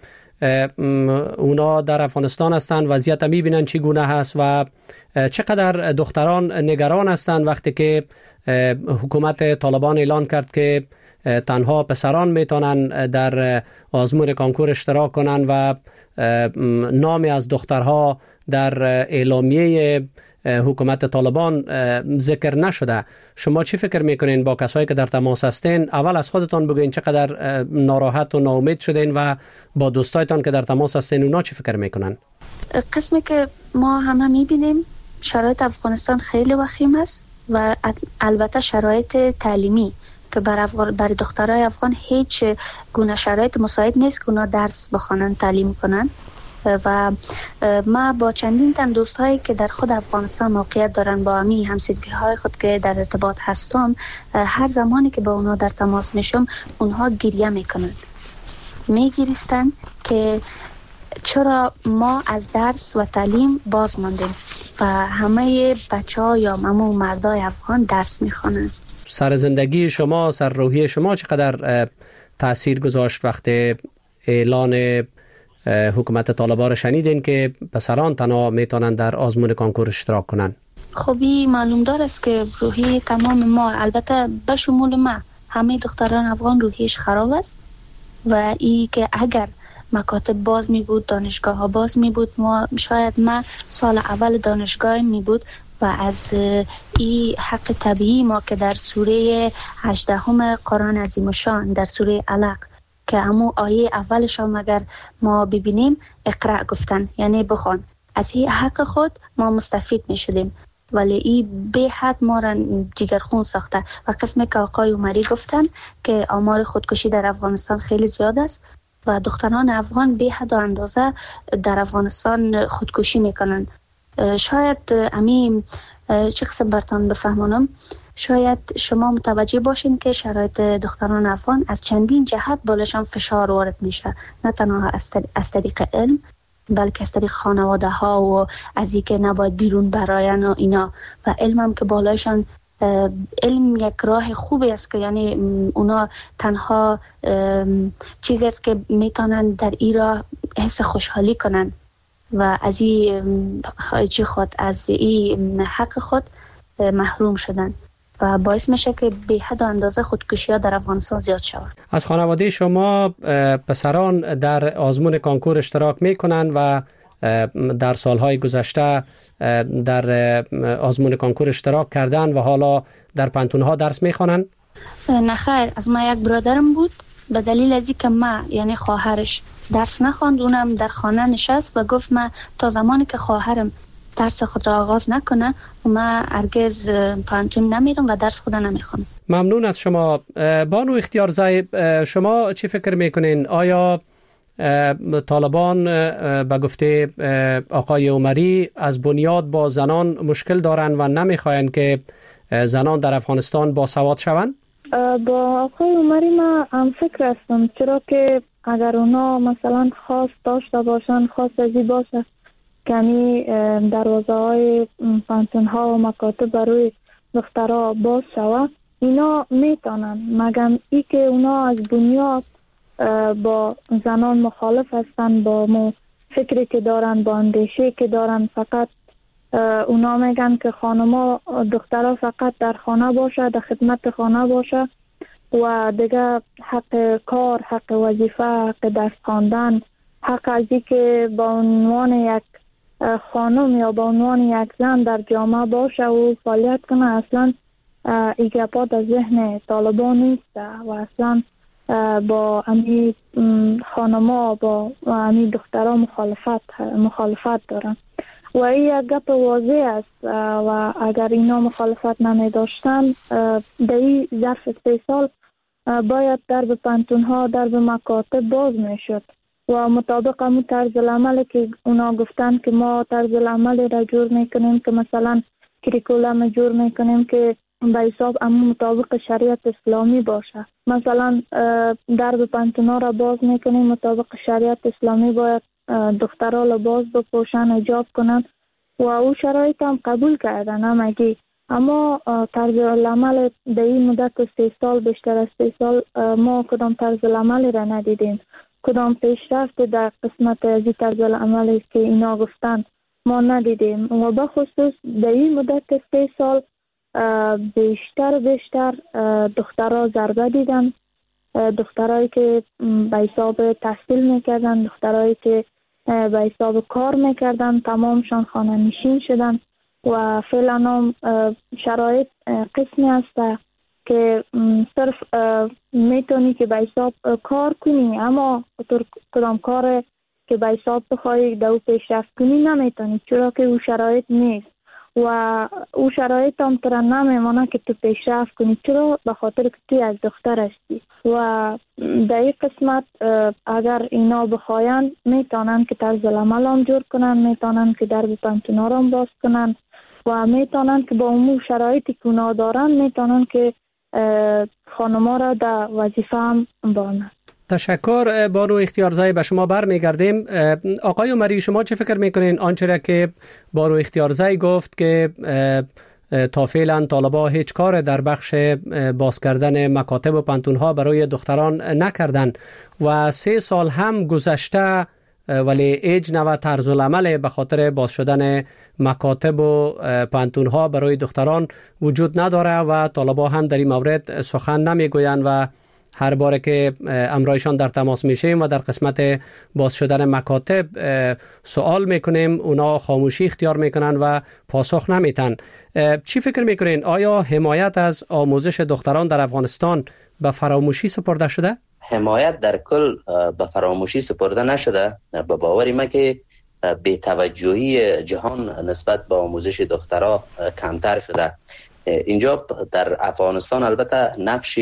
Speaker 9: اونا در افغانستان هستند، وضعیت میبینن چگونه هست و چقدر دختران نگران هستند وقتی که حکومت طالبان اعلان کرد که تنها پسران میتونن در آزمون کانکور اشتراک کنن و نامی از دخترها در اعلامیه حکومت طالبان ذکر نشده. شما چی فکر میکنین با کسایی که در تماس هستین؟ اول از خودتان بگوین چقدر ناراحت و ناامید شدین و با دوستایتان که در تماس هستین اونا چی فکر میکنن؟
Speaker 14: قسمی که ما همه میبینیم شرایط افغانستان خیلی وخیم است و البته شرایط تعلیمی که برای بر دخترای افغان هیچ گونه شرایط مساعد نیست که اونا درس بخوانن، تعلیم کنن. و ما با چندین تن دوستایی که در خود افغانستان موقعیت دارن، با امی همسنگی‌های خود که در ارتباط هستم، هر زمانی که با اونا در تماس میشم اونها گریه میکنن، میگریستن که چرا ما از درس و تعلیم باز ماندیم و همه بچه ها یا همه مردای افغان درس میخوانن.
Speaker 9: سر زندگی شما، سر روحی شما چقدر تأثیر گذاشت وقتی اعلان حکومت طالبان شنیدین که پسران تنها میتونن در آزمون کانکور اشتراک کنن؟
Speaker 14: خبی معلوم دار است که روحی تمام ما، البته به شمول ما، همه دختران افغان روحیش خراب است و ای که اگر مکاتب باز می بود، دانشگاه ها باز می بود، ما شاید ما سال اول دانشگاه می بود و از ای حق طبیعی ما که در سوره هجدهم قرآن عظیم الشان، در سوره علق که همون آیه اولش هم اگر ما ببینیم اقرأ گفتن، یعنی بخوان، از این حق خود ما مستفید می شدیم. ولی این به حد ما را جگرخون ساخته و قسمی که آقای عمری گفتن که آمار خودکشی در افغانستان خیلی زیاد است و دختران افغان به حد و اندازه در افغانستان خودکشی میکنن شاید امی چه قسم برتان بفهمانم، شاید شما متوجه باشین که شرایط دختران افغان از چندین جهت بالشان فشار وارد میشه، نه تنها از طریق علم بلکه از طریق خانواده ها و از اینکه نباید بیرون براین و اینا، و علم هم که بالایشان علم یک راه خوبی است که یعنی اونا تنها چیزی است که میتونن در این راه حس خوشحالی کنن و از این خارجی خود از این حق خود محروم شدن و باعث میشه که به حد و اندازه خودکشی ها در افغانستان زیاد شود.
Speaker 9: از خانواده شما پسران در آزمون کانکور اشتراک میکنن و در سالهای گذشته در آزمون کانکور اشتراک کردن و حالا در پانتون‌ها درس میخوانن؟
Speaker 14: نه خیر، از ما یک برادرم بود، به دلیل از اینکه ما یعنی خواهرش درس نخواند، اونم در خانه نشست و گفت ما تا زمانی که خواهرم درس خود را آغاز نکنه و ما هرگز پانتون نمیرم و درس خود نمیخوانم.
Speaker 9: ممنون از شما. بانو اختیارزی، شما چی فکر میکنین؟ آیا طالبان به گفته آقای عمری از بنیاد با زنان مشکل دارن و نمیخواین که زنان در افغانستان باسواد شوند؟
Speaker 15: با آقای عمری ما هم فکر هستم، چرا که اگر اونا مثلا خواست داشته باشن، خواست ازی باشه یعنی دروازه های پانتون ها و مکاتب برای دخترها باز شود، اینا میتونن، مگم ای که اونا از بنیاد با زنان مخالف هستن، با مو فکری که دارن، با اندیشه که دارن، فقط اونا میگن که خانما دخترها فقط در خانه باشه، در خدمت خانه باشه و دیگه حق کار، حق وظیفه، حق درس خواندن، حق از این که با عنوان یک خانم یا با عنوان یک زن در جامعه باشه و فعالیت کنه، اصلا ایگپات از ذهن طالبان نیست و اصلا با امی خانما با امی دخترها مخالفت مخالفت دارن و این یک گپ واضح است و اگر اینا مخالفت نمی داشتن در این ظرف سه سال باید درب پانتون ها، درب مکاتب باز می شد و مطابق همون طرز العمل که اونا گفتن که ما طرز العمل را جور میکنیم که مثلا کریکولم جور میکنیم که به حساب همون مطابق شریعت اسلامی باشه، مثلا درب پانتونا را باز میکنیم مطابق شریعت اسلامی باید دخترها لباس بپوشن، حجاب کنن و او شرایط هم قبول کردن همگی، اما طرز العمل در این مدت سه سال، بیشتر از سه سال ما کدام طرز العمل را ندیدیم، کدام پیشرفت در قسمت از این طرز العملی که اینا گفتن ما ندیدیم و بخصوص در این مدت سه سال بیشتر بیشتر دخترها ضربه دیدن، دخترهایی که به حساب تحصیل میکردن، دخترهایی که به حساب کار میکردن تمامشان خانه نشین شدن و فعلا هم شرایط قسمی هست که صرف میتونی که به حساب کار کنی، اما کدام کار که به حساب بخوای دو پیشرفت کنی نمیتونی، چرا که او شرایط نیست و او شرایط هم ترا نمیمانه که تو پیشرفت کنی، چرا؟ به خاطر که توی از دختر هستی و در این قسمت اگر اینا بخواین میتونن که طرز العمل هم جور کنن، میتونن که درب پانتونا را هم باز کنن و میتونن که با امور شرایطی که اونا دارن میتونن که خانما را در وظیفه هم بانن.
Speaker 9: تشکر. بانو اختیارزی، به شما برمیگردیم. آقای عمری، شما چه فکر میکنین آنچه را که بانو اختیارزی گفت که تا فعلا طالبا هیچ کار در بخش باز کردن مکاتب و پانتونها برای دختران نکردن و سه سال هم گذشته ولی ایج نوع طرز العمل به خاطر باز شدن مکاتب و پانتونها برای دختران وجود نداره و طالبا هم در این مورد سخن نمیگویند و هر باره که امرایشان در تماس میشیم و در قسمت باز شدن مکاتب سوال میکنیم اونا خاموشی اختیار میکنن و پاسخ نمیتن. چی فکر میکنین؟ آیا حمایت از آموزش دختران در افغانستان به فراموشی سپرده شده؟
Speaker 13: حمایت در کل به فراموشی سپرده نشده. به باوری ما که بی‌توجهی جهان نسبت به آموزش دخترها کمتر شده. اینجا در افغانستان البته نقش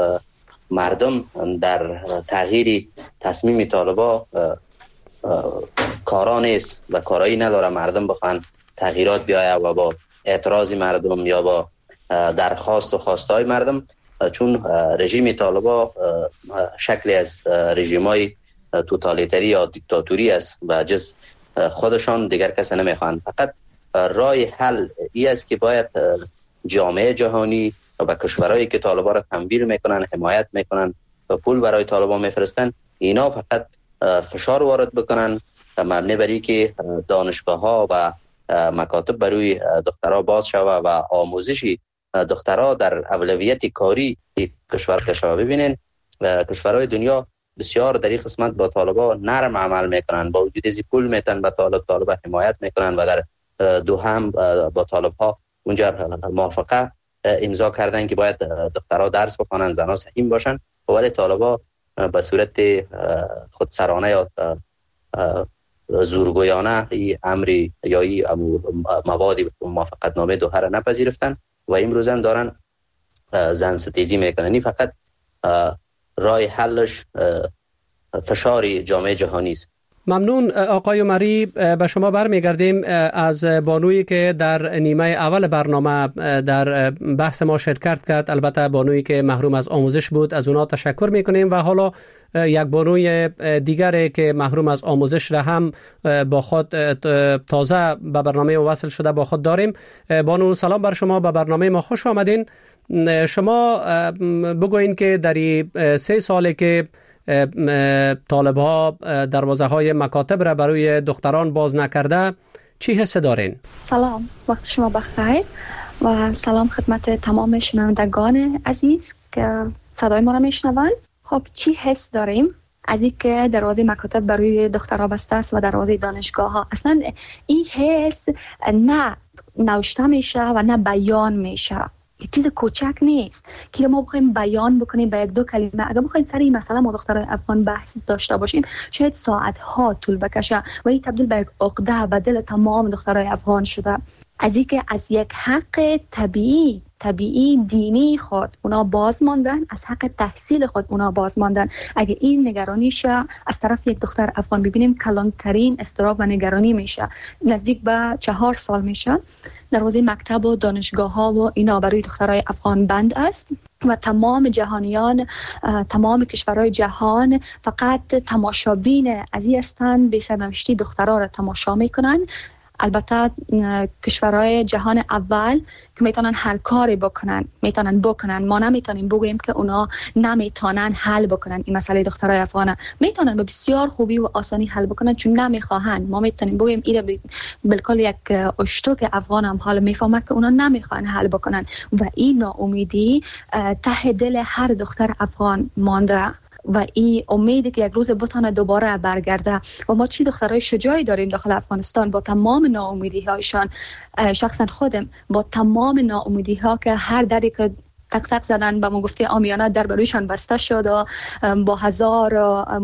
Speaker 13: مردم در تغییر تصمیم طالبا کارا نیست و کارایی نداره مردم بخوان تغییرات بیاید و با اعتراض مردم یا با درخواست و خواستهای مردم، چون رژیم طالبا شکلی از رژیم‌های توتالیتری یا دیکتاتوری است و جز خودشان دیگر کس نمیخوان. فقط راه حل ای است که باید جامعه جهانی و کشورهایی که طالبا را تمویل میکنن، حمایت میکنن و پول برای طالبا میفرستن، اینا فقط فشار وارد بکنن مبنی بر اینکه دانشگاه‌ها و مکاتب برای دخترها باز شود و آموزشی دخترها در اولویت کاری کشور کشور. ببینین کشورهای دنیا بسیار در این قسمت با طالبا نرم عمل میکنن، با وجود از پول میتن به طالب طالبا حمایت میکنن و در دوحه با طالبها اونجا موافقه امضا کردن که باید دخترها درس بخوانن، زنها سحیم باشن، ولی طالبا به صورت خودسرانه یا زورگویانه این امری یا این مواد موافقت نامه دوحه را نپذیرفتن و امروز هم دارن زن ستیزی میکنن. این فقط راه حلش فشار جامعه جهانی است.
Speaker 9: ممنون آقای عمری. به شما برمیگردیم. از بانویی که در نیمه اول برنامه در بحث ما شرکت کرد، البته بانویی که محروم از آموزش بود، از اونا تشکر میکنیم و حالا یک بانوی دیگری که محروم از آموزش را هم با خود تازه به برنامه وصل شده با خود داریم. بانو سلام بر شما، به برنامه ما خوش آمدین. شما بگوین که در سه ساله که طالب ها دروازه های مکاتب را برای دختران باز نکرده چی حس دارین؟
Speaker 11: سلام، وقت شما بخیر و سلام خدمت تمام شنوندگان عزیز که صدای ما را میشنوند. خب چی حس داریم از این که دروازه مکاتب برای دخترها بسته است و دروازه دانشگاه ها؟ اصلا این حس نه نوشته میشه و نه بیان میشه، یک چیز کوچک نیست که ما بخوایم بیان بکنیم به یک دو کلمه. اگر بخوایم سر این مسئله ما دخترای افغان بحث داشته باشیم شاید ساعت ها طول بکشه و این تبدیل به یک عقده به دل تمام دخترای افغان شده، از این که از یک حق طبیعی طبیعی دینی خود اونا باز ماندن، از حق تحصیل خود اونا باز ماندن. اگه این نگرانی شه از طرف یک دختر افغان ببینیم کلانترین استراب و نگرانی میشه. نزدیک به چهار سال میشه دروازه مکتب و دانشگاه ها و اینا برای دخترای افغان بند است و تمام جهانیان، تمام کشورهای جهان فقط تماشابین از این هستند، به سرنوشتی دخترها را تماشا میکنن. البته کشورهای جهان اول که میتونن هر کاری بکنن میتونن بکنن، ما نمیتونیم بگوییم که اونا نمیتونن حل بکنن. این مسئله دخترای افغان میتونن به بسیار خوبی و آسانی حل بکنن چون نمیخواهن. ما میتونیم بگوییم ایره بالکل یک اشتوک افغان هم حال میفهمه که اونا نمیخوان حل بکنن و این ناامیدی ته دل هر دختر افغان مانده و این امیدی که یک روز بتونه دوباره برگرده. و ما چی دخترای شجاعی داریم داخل افغانستان با تمام ناامیدی هایشان. شخصا خودم با تمام ناامیدی ها که هر دری که تک تک زدن به ما گفته آمیانه در برویشان بسته شد و با هزار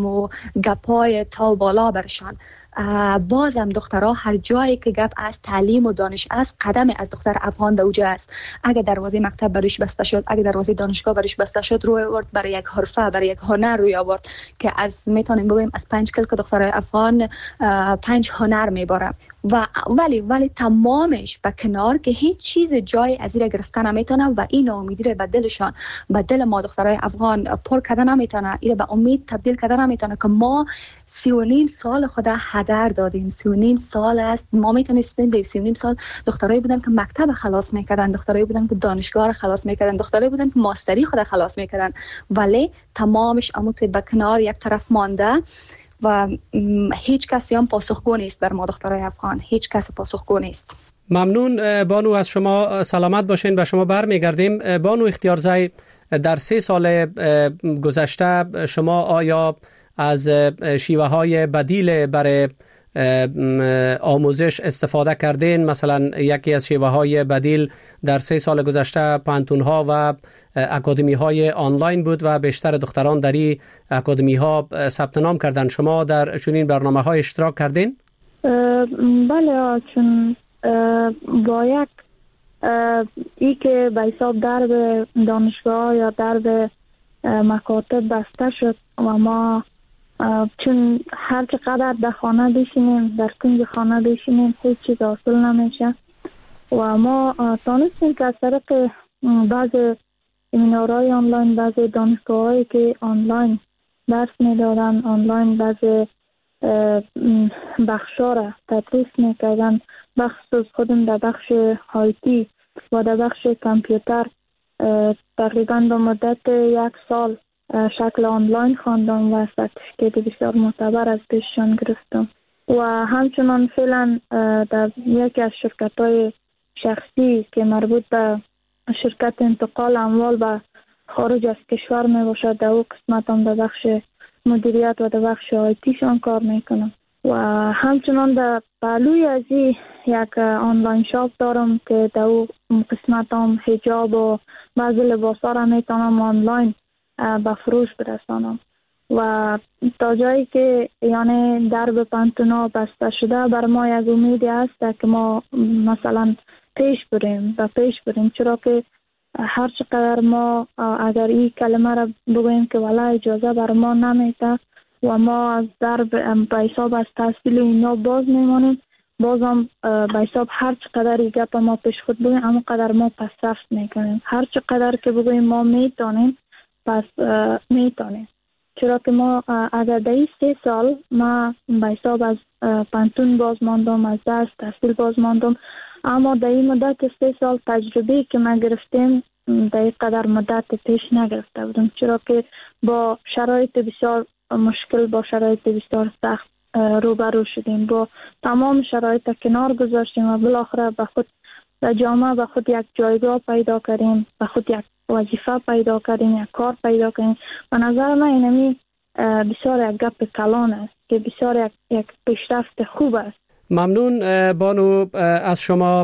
Speaker 11: گپای تا بالا برشان، بازم دخترها هر جایی که گپ از تعلیم و دانش است قدم از دختر افغان دوجه است. اگه دروازه مکتب بریش بسته شد، اگه دروازه دانشگاه بریش بسته شد، روی آورد برای یک حرفه، برای یک هنر روی آورد که از میتونیم بگویم از پنج کل که دخترای افغان پنج هنر میباره و ولی ولی تمامش به کنار که هیچ چیز جای از این گرفتن نمیتونه و این امیدی رو به دلشان به دل ما دخترای افغان پر کردن نمیتونه، این به امید تبدیل کردن نمیتونه که ما سی و نیم سال خدا هدر دادیم. سی و نیم سال است ما میتونستیم در سی و نیم سال دخترایی بودن که مکتب خلاص میکردن، دخترایی بودن که دانشگاه خلاص میکردن، دخترایی بودن که ماستری خود خلاص میکردن، ولی تمامش اموت به کنار یک طرف مانده و هیچ کسی هم پاسخگو نیست بر ما دخترای افغان، هیچ کس پاسخگو نیست.
Speaker 9: ممنون بانو، از شما سلامت باشین. به شما برمیگردیم. بانو اختیارزی، در سه سال گذشته شما آیا از شیوه های بدیل برای آموزش استفاده کردین؟ مثلا یکی از شیوه های بدیل در سه سال گذشته پانتون ها و اکادمی های آنلاین بود و بیشتر دختران در این اکادمی ها ثبت نام کردن. شما در چنین برنامه های اشتراک کردین؟
Speaker 15: بله، چون با یک ای که به حساب درب دانشگاه یا درب مکاتب بسته شد و ما چون هر چقدر در خانه بشینیم، در کنج خانه بشینیم، هیچ چیز حاصل نمیشه و ما تانستیم که از طریق بعض سمینارهای آنلاین، بعض دانشگاهایی که آنلاین درس میدادن، آنلاین بعض بخشا را تدریس میکردن، بخصوص خودم در بخش آیتی و در بخش کامپیوتر تقریبا به مدت یک سال شکل آنلاین خواندم و سرتیفیکیت بسیار معتبر از پیششان گرفتم و همچنان فعلا در یکی از شرکت‌های شخصی که مربوط به شرکت انتقال اموال به خارج از کشور می باشد، در او قسمت هم در بخش مدیریت و در بخش آیتی شان کار میکنم و همچنان در پهلوی از این یک آنلاین شاپ دارم که در او قسمت هم حجاب و بعضی لباس ها را میتونم آنلاین به فروش برسانم و تا جایی که یعنی درب پانتونا بسته شده بر ما یک امیدی هست که ما مثلا پیش بریم و پیش بریم، چرا که هر چقدر ما اگر این کلمه را بگوییم که والا اجازه بر ما نمیده و ما از درب به حساب از تحصیل اینا باز میمانیم، بازم به حساب هر چقدر این گپ ما پیش خود بگوییم اما قدر ما پس رفت میکنیم. هر چقدر که بگوییم ما میتونیم پس میتونیم، چرا که ما اگر در این سه سال ما به حساب از پانتون باز ماندم، از درس تحصیل باز ماندم، اما در این مدت سه سال تجربه که ما گرفتیم در این قدر مدت پیش نگرفته بودم، چرا که با شرایط بسیار مشکل، با شرایط بسیار سخت روبرو شدیم، با تمام شرایط کنار گذاشتیم و بالاخره به خود در جامعه به خود یک جایگاه پیدا کردیم، به خود یک وظیفه پیدا کردیم، یک کار پیدا کردیم. و نظر من اینمی بسیار یک گپ کلان است که بسیار یک, یک پیشرفت خوب است.
Speaker 9: ممنون بانو از شما.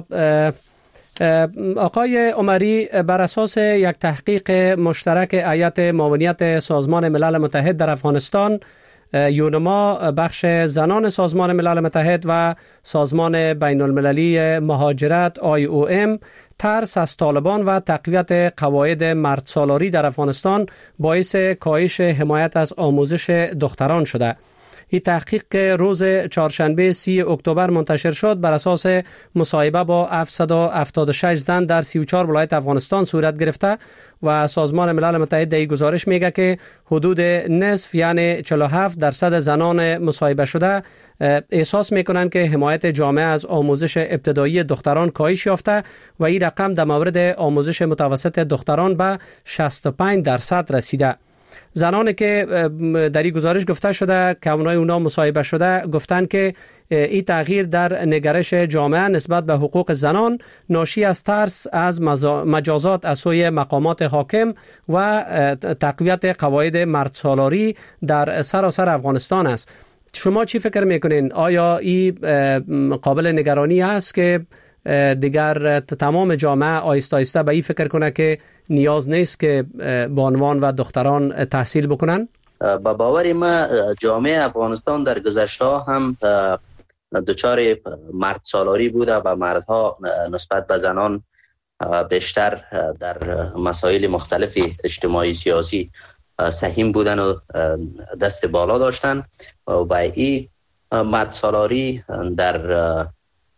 Speaker 9: آقای عمری، بر اساس یک تحقیق مشترک هیئت معاونیت سازمان ملل متحد در افغانستان، یونما، بخش زنان سازمان ملل متحد و سازمان بین المللی مهاجرت آی او ام، ترس از طالبان و تقویت قواعد مردسالاری در افغانستان باعث کاهش حمایت از آموزش دختران شده. این تحقیق روز چهارشنبه سی اکتبر منتشر شد. بر اساس مصاحبه با هفتصد و هفتاد و شش زن در سی و چهار ولایت افغانستان صورت گرفته و سازمان ملل متحد در این گزارش میگه که حدود نصف یعنی چهل و هفت درصد زنان مصاحبه شده احساس میکنند که حمایت جامعه از آموزش ابتدایی دختران کاهش یافته و این رقم در مورد آموزش متوسط دختران به شصت و پنج درصد رسیده. زنانی که در این گزارش گفته شده که اونای اونا مصاحبه شده گفتن که این تغییر در نگرش جامعه نسبت به حقوق زنان ناشی از ترس از مجازات از سوی مقامات حاکم و تقویت قواعد مردسالاری در سراسر افغانستان است. شما چی فکر میکنین؟ آیا این قابل نگرانی است که دیگر تمام جامعه آیسته آیسته به این فکر کنه که نیاز نیست که بانوان و دختران تحصیل بکنن؟
Speaker 13: با باور ما جامعه افغانستان در گذشته هم دچار مرد سالاری بوده و مردها نسبت به زنان بیشتر در مسائل مختلف اجتماعی سیاسی سهیم بودن و دست بالا داشتن و این مرد سالاری در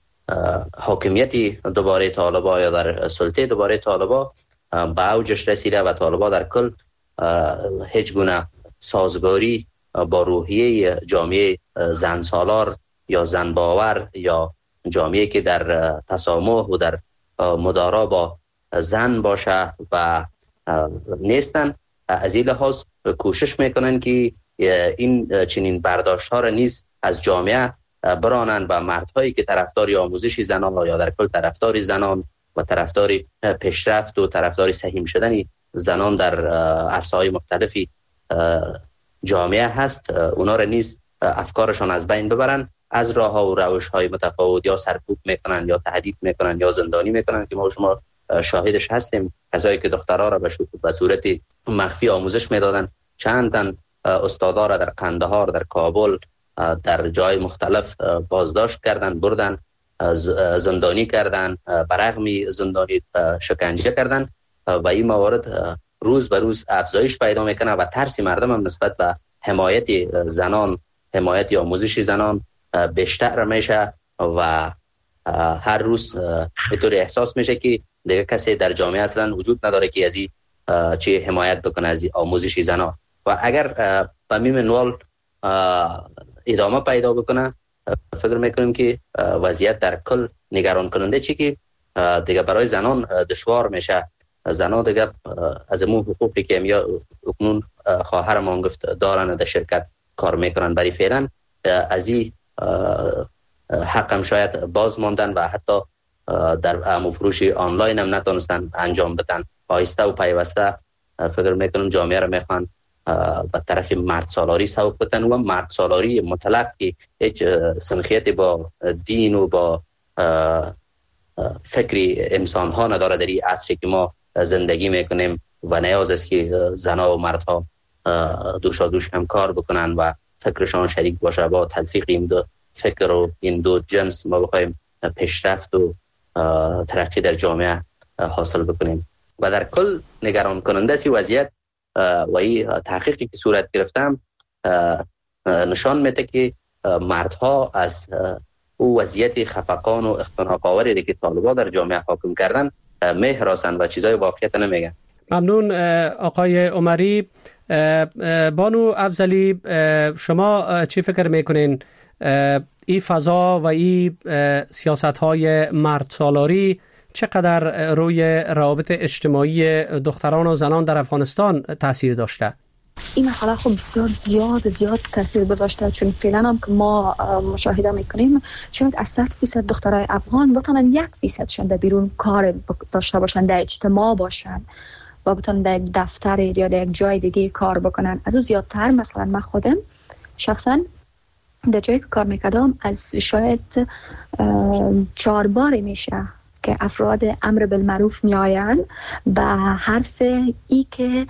Speaker 13: حاکمیت دوباره طالبا یا در سلطه دوباره طالبا به اوجش رسیده و طالبا در کل هیچ گونه سازگاری با روحیه جامعه زن سالار یا زن باور یا جامعه که در تسامح و در مدارا با زن باشه و نیستن. از این لحاظ کوشش میکنن که این چنین برداشت ها را نیز از جامعه برانن و مردهایی که طرفداری آموزش زنان یا در کل طرفداری زنان و طرفداری پیشرفت و طرفداری سهیم شدن زنان در عرصه‌های مختلفی جامعه هست، اونا را نیز افکارشان از بین ببرن، از راه ها و روش های متفاوت یا سرکوب میکنن یا تهدید میکنن یا زندانی میکنن که ما شما شاهدش هستیم. کسایی که دخترها را به صورت مخفی آموزش میدادن، چند تن استادا را در قندهار، در کابل، در جای مختلف بازداشت کردن، بردن زندانی کردن، برغمی زندانی شکنجه کردن و این موارد روز به روز افزایش پیدا میکنه و ترس مردم هم نسبت به حمایت زنان، حمایت آموزش زنان بیشتر میشه و هر روز به طور احساس میشه که دیگه کسی در جامعه اصلا وجود نداره که از این چه حمایت بکنه از آموزش زنان. و اگر به می منوال ادامه پیدا بکنه فکر میکنیم که وضعیت در کل نگران کننده چی که دیگه برای زنان دشوار میشه. زنان دیگه از امون حقوقی که یا اکنون خواهرمان گفت دارن در شرکت کار میکنن، برای فعلا از این حقم شاید باز ماندن و حتی در امو فروش آنلاین هم نتونستن انجام بدن. آهسته و پیوسته فکر میکنم جامعه رو میخوان به طرف مرد سالاری سوق بدن و مرد سالاری مطلق که هیچ سنخیتی با دین و با فکری انسان ها نداره در این عصری که ما زندگی میکنیم و نیاز است که زنها و مردها دوشا دوش هم کار بکنن و فکرشان شریک باشه. با تلفیق این دو فکر و این دو جنس ما بخوایم پیشرفت و ترقی در جامعه حاصل بکنیم. و در کل نگران کننده سی وضعیت و این تحقیقی که صورت گرفتم نشان میده که مردها از او وضعیت خفقان و اختناق آوری که طالبان در جامعه حاکم کردن میهراسن و چیزای واقعیت نمیگن.
Speaker 9: ممنون آقای عمری. بانو افضلی، شما چی فکر میکنین این فضا و این سیاست های مرد سالاری چقدر روی روابط اجتماعی دختران و زنان در افغانستان تاثیر داشته؟
Speaker 11: این مسئله خب بسیار زیاد زیاد تاثیر گذاشته، چون فعلا هم که ما مشاهده میکنیم شاید از صد فیصد دخترای افغان بتونن یک فیصد شن در بیرون کار داشته باشن، در اجتماع باشن و بتونن در یک دفتر یا در یک جای دیگه کار بکنن. از اون زیادتر مثلا من خودم شخصا در جایی که کار میکردم از شاید چهار باری میشه که افراد امر بالمعروف می آیند به حرف ای که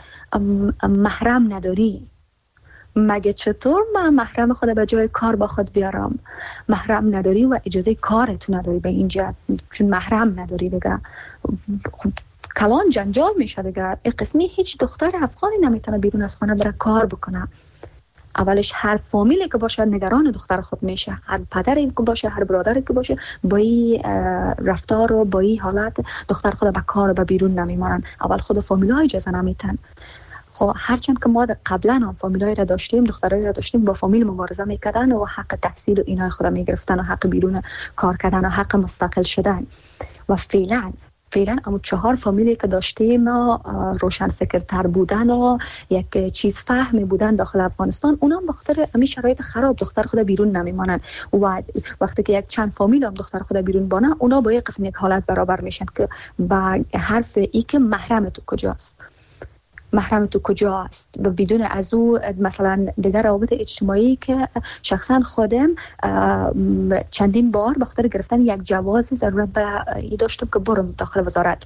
Speaker 11: محرم نداری. مگه چطور من محرم خود به جای کار با خود بیارم؟ محرم نداری و اجازه کارتو نداری به اینجا، چون محرم نداری دیگه. خب کلان جنجال میشه دیگه. این قسمی هیچ دختر افغانی نمیتونه بیرون از خانه بره کار بکنه. اولش هر فامیلی که باشه نگران دختر خود میشه، هر پدری که باشه، هر برادری که باشه، با این رفتار و با این حالت دختر خود به کار و به بیرون نمیمانن. اول خود فامیل‌ها اجازه نمیتن. خب هرچند که ما قبلا هم فامیل‌های را داشتیم، دخترای را داشتیم، با فامیل مبارزه میکردن و حق تحصیل و اینای خود میگرفتن و حق بیرون کار کردن و حق مستقل شدن. و فعلا فعلا اما چهار فامیلی که داشتیم روشن فکرتر بودن و یک چیز فهمی بودن داخل افغانستان، اونا به خاطر همین شرایط خراب دختر خود بیرون نمیمانن و وقتی که یک چند فامیل هم دختر خود بیرون بانه، اونا با یک قسم یک حالت برابر میشن که با حرف ای که محرم تو کجاست، محرم تو کجا است و بدون از او مثلا دیگر روابط اجتماعی که شخصا خودم چندین بار به خاطر گرفتن یک جواز ضرورت به ای داشتم که برم داخل وزارت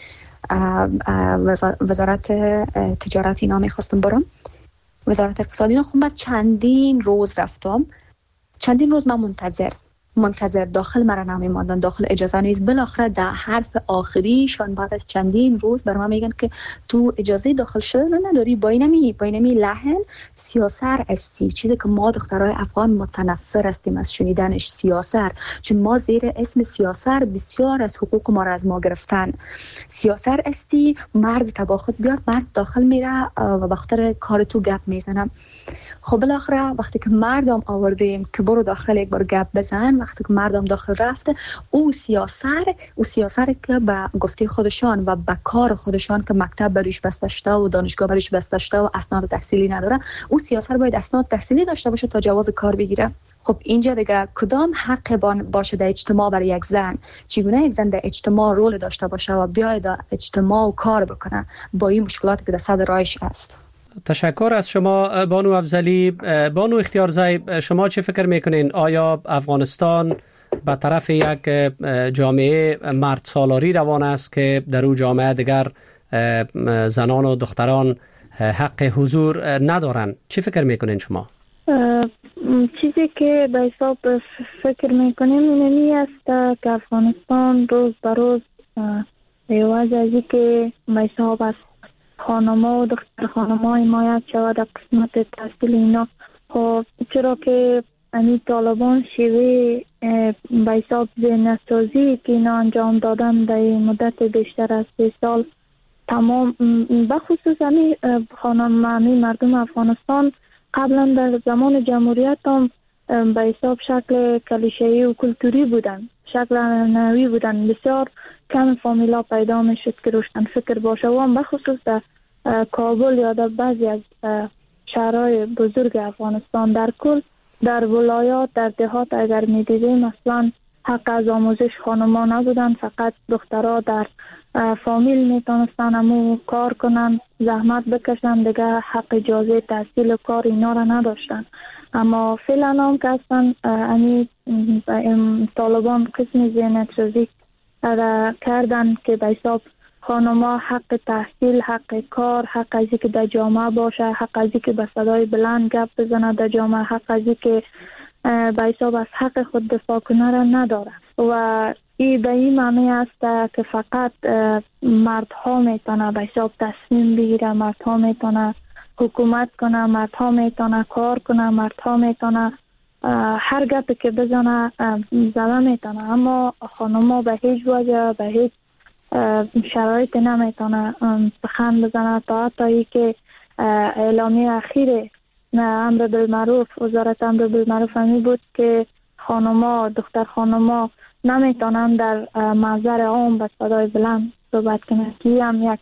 Speaker 11: وزارت تجارت اینا میخواستم برم، وزارت اقتصادی. خب بعد چندین روز رفتم، چندین روز من منتظر منتظر داخل مرا نمیماندن، داخل اجازه نیست. بالاخره در حرف آخریشان بعد از چندین روز بر من میگن که تو اجازه داخل شدن نداری، با اینمی با اینمی لحن سیاسر استی، چیزی که ما دخترای افغان متنفر هستیم از شنیدنش، سیاسر، چون ما زیر اسم سیاسر بسیار از حقوق ما را از ما گرفتن. سیاسر استی، مرد تبا خود بیار، مرد داخل میره و بخاطر کار تو گپ میزنم. خب بالاخره وقتی که مردم آوردیم که برو داخل یک بار گپ بزن، وقتی که مردم داخل رفته، او سیاسر او سیاسر که به گفته خودشان و به کار خودشان که مکتب بریش بسته شده و دانشگاه بریش بسته شده و اسناد تحصیلی نداره، او سیاسر باید اسناد تحصیلی داشته باشه تا جواز کار بگیره. خب اینجا دیگه کدام حق باشه در اجتماع برای یک زن؟ چگونه یک زن در اجتماع رول داشته باشه و بیاید در اجتماع و کار بکنه با این مشکلاتی که در صدر راهش است؟
Speaker 9: تشکر از شما بانو افضلی. بانو اختیارزی، شما چه فکر میکنین؟ آیا افغانستان به طرف یک جامعه مرد سالاری روان است که در اون جامعه دیگر زنان و دختران حق حضور ندارن؟ چه فکر میکنین شما؟
Speaker 15: چیزی که به حساب فکر میکنیم اینمی است که افغانستان روز به روز به وجه ازی که به حساب است خانما و دختر خانما حمایت شود در قسمت تحصیل اینا. خب چرا که امی طالبان شیوه به حساب ذهن‌سازی که اینا انجام دادن در مدت بیشتر از سه سال تمام، بخصوص امی خانم امی مردم افغانستان قبلا در زمان جمهوریت هم به حساب شکل کلیشه‌ای و کلتوری بودن، شکل نوی بودن. بسیار کم فامیلا پیدا می شد که روشن فکر باشه و هم بخصوص در کابل یا در بعضی از شهرهای بزرگ افغانستان. در کل در ولایات در دهات اگر می دیدیم مثلا حق از آموزش خانما نبودن، فقط دخترها در فامیل می تونستن امو کار کنن، زحمت بکشن، دیگه حق اجازه تحصیل و کار اینا را نداشتن. اما فعلا هم که هستن امی طالبان قسم ذهنیت سازی کردن که به حساب خانما حق تحصیل، حق کار، حق از که در جامعه باشه، حق از که به صدای بلند گپ بزنه در جامعه، حق از که به حساب از حق خود دفاع کنه را نداره. و این به این معنی است که فقط مردها میتونه به حساب تصمیم بگیره، مردها میتونه حکومت کنه، مردها میتونه کار کنه، مردها میتونه هر گپی که بزنه زده میتونه. اما خانما به هیچ وجه به هیچ شرایط نمیتونه سخن بزنه تا حتی که اعلامیه اخیر امر بالمعروف وزارت امر بالمعروف همی بود که خانما دختر خانما نمیتونن در محضر عام به صدای بلند صحبت کنه، که هم یک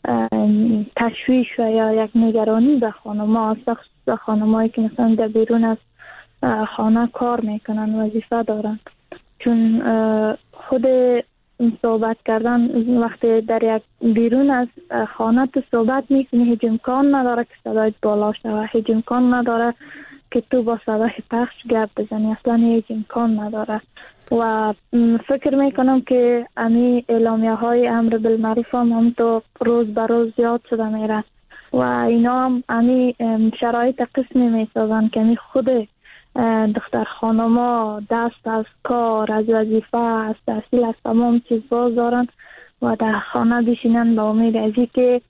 Speaker 15: تشویش و یا یک نگرانی به خانما است، خانمایی که مثلا در بیرون از خانه کار میکنن وظیفه دارن. چون خود صحبت کردن وقتی در یک بیرون از خانه تو صحبت میکنی هیچ امکان نداره که صدایت بالا شده، هیچ امکان نداره که تو با صدای پخش گپ بزنی، اصلا هیچ امکان نداره. و فکر میکنم که امی اعلامیه های امر بالمعروف هم هم تو روز به روز زیاد شده میره و اینا هم امی شرایط قسمی میسازن که امی خود دختر خانما دست از کار، از وظیفه، از تحصیل، از تمام چیز باز دارن و در خانه بشینن به امید ازی که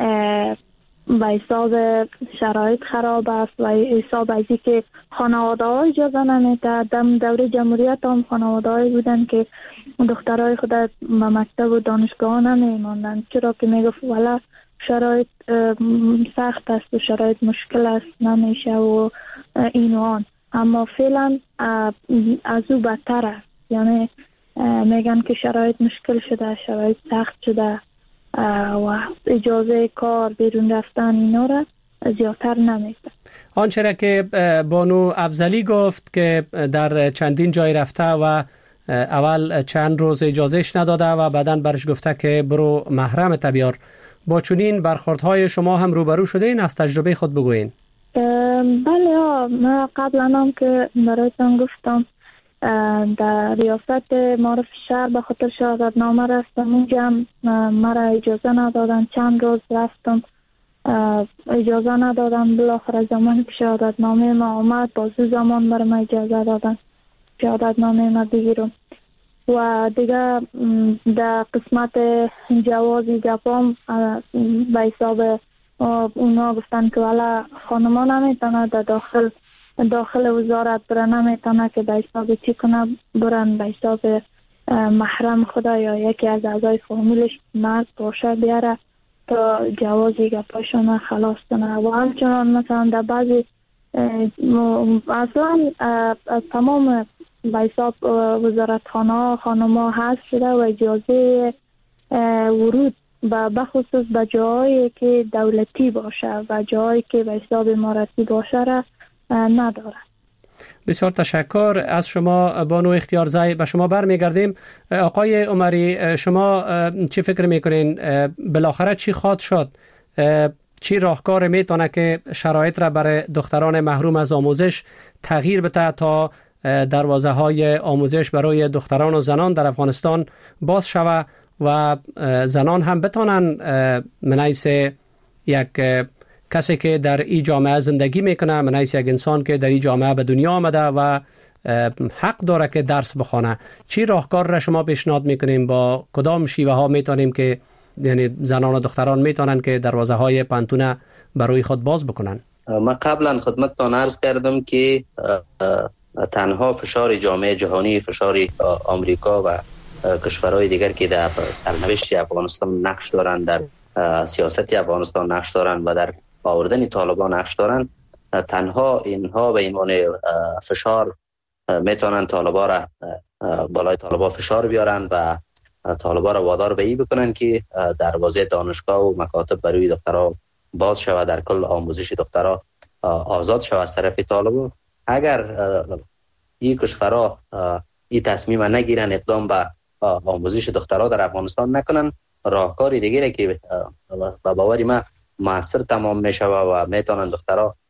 Speaker 15: به حساب شرایط خراب است و حساب ازی که خانواده ها اجازه نمیده. دم دوره جمهوریت هم خانواده هایی بودن که دخترهای خود به مکتب و دانشگاه نمیماندن، چرا که میگفت والا شرایط سخت است و شرایط مشکل است نمیشه و این و آن. اما فعلا از او بدتر است، یعنی میگن که شرایط مشکل شده، شرایط سخت شده و اجازه کار بیرون رفتن اینا را زیادتر نمیده.
Speaker 9: آنچه را که بانو افضلی گفت که در چندین جای رفته و اول چند روز اجازهش نداده و بعداً برش گفته که برو محرم بیار، با چنین برخوردهای شما هم روبرو شده این از تجربه خود بگوین؟
Speaker 15: بله ها، من قبلا هم که برایتان گفتم در ریاست معرف شهر به خاطر شهادتنامه رفتم، اونجا هم مرا اجازه ندادن، چند روز رفتم اجازه ندادن، بالاخره زمانی که شهادتنامه ما آمد بازو زمان برای ما اجازه دادن شهادتنامه ما بگیرم. و دیگه در قسمت جوازی گپام به حساب اونا گفتن که والا خانما نمیتونه در داخل داخل وزارت برن، نمیتونه که به حساب چی کنه برن به حساب محرم خدا یا یکی از اعضای فامیلش مرد باشه بیاره تا جوازی گپاشون خلاص کنه. و همچنان مثلا در بعضی اصلا تمام به حساب وزارتخانه خانما هست شده و اجازه ورود و بخصوص به جایی که دولتی باشه و جایی که به حساب امارتی باشه را نداره.
Speaker 9: بسیار تشکر از شما بانو اختیارزی. به شما برمیگردیم. آقای عمری، شما چی فکر میکنین بالاخره چی خواهد شد؟ چی راهکار میتونه که شرایط را برای دختران محروم از آموزش تغییر بده تا دروازه های آموزش برای دختران و زنان در افغانستان باز شود و زنان هم بتونن منیس یک کسی که در این جامعه زندگی میکنه، منیس یک انسان که در این جامعه به دنیا آمده و حق داره که درس بخونه، چی راهکار را شما پیشنهاد میکنیم؟ با کدام شیوه ها میتونیم که یعنی زنان و دختران میتونن که دروازه های پانتون برای خود باز بکنن؟
Speaker 13: من قبلا خدمتتان عرض کردم که تنها فشار جامعه جهانی، فشار آمریکا و کشورهای دیگر که در سرنوشت افغانستان نقش دارند، در سیاست افغانستان نقش دارند و در آوردن طالبان نقش دارند، تنها اینها به عنوان فشار میتونن طالبا را بالای طالبا فشار بیارن و طالبا را وادار به این بکنن که دروازه دانشگاه و مکاتب برای دخترها باز شود، در کل آموزش دخترها آزاد شود از طرف طالبان. اگر این کشورها این تصمیم نگیرن، اقدام به آموزش دخترها در افغانستان نکنن، راهکار دیگری که با باوری ما موثر تمام میشه و میتونن دخترها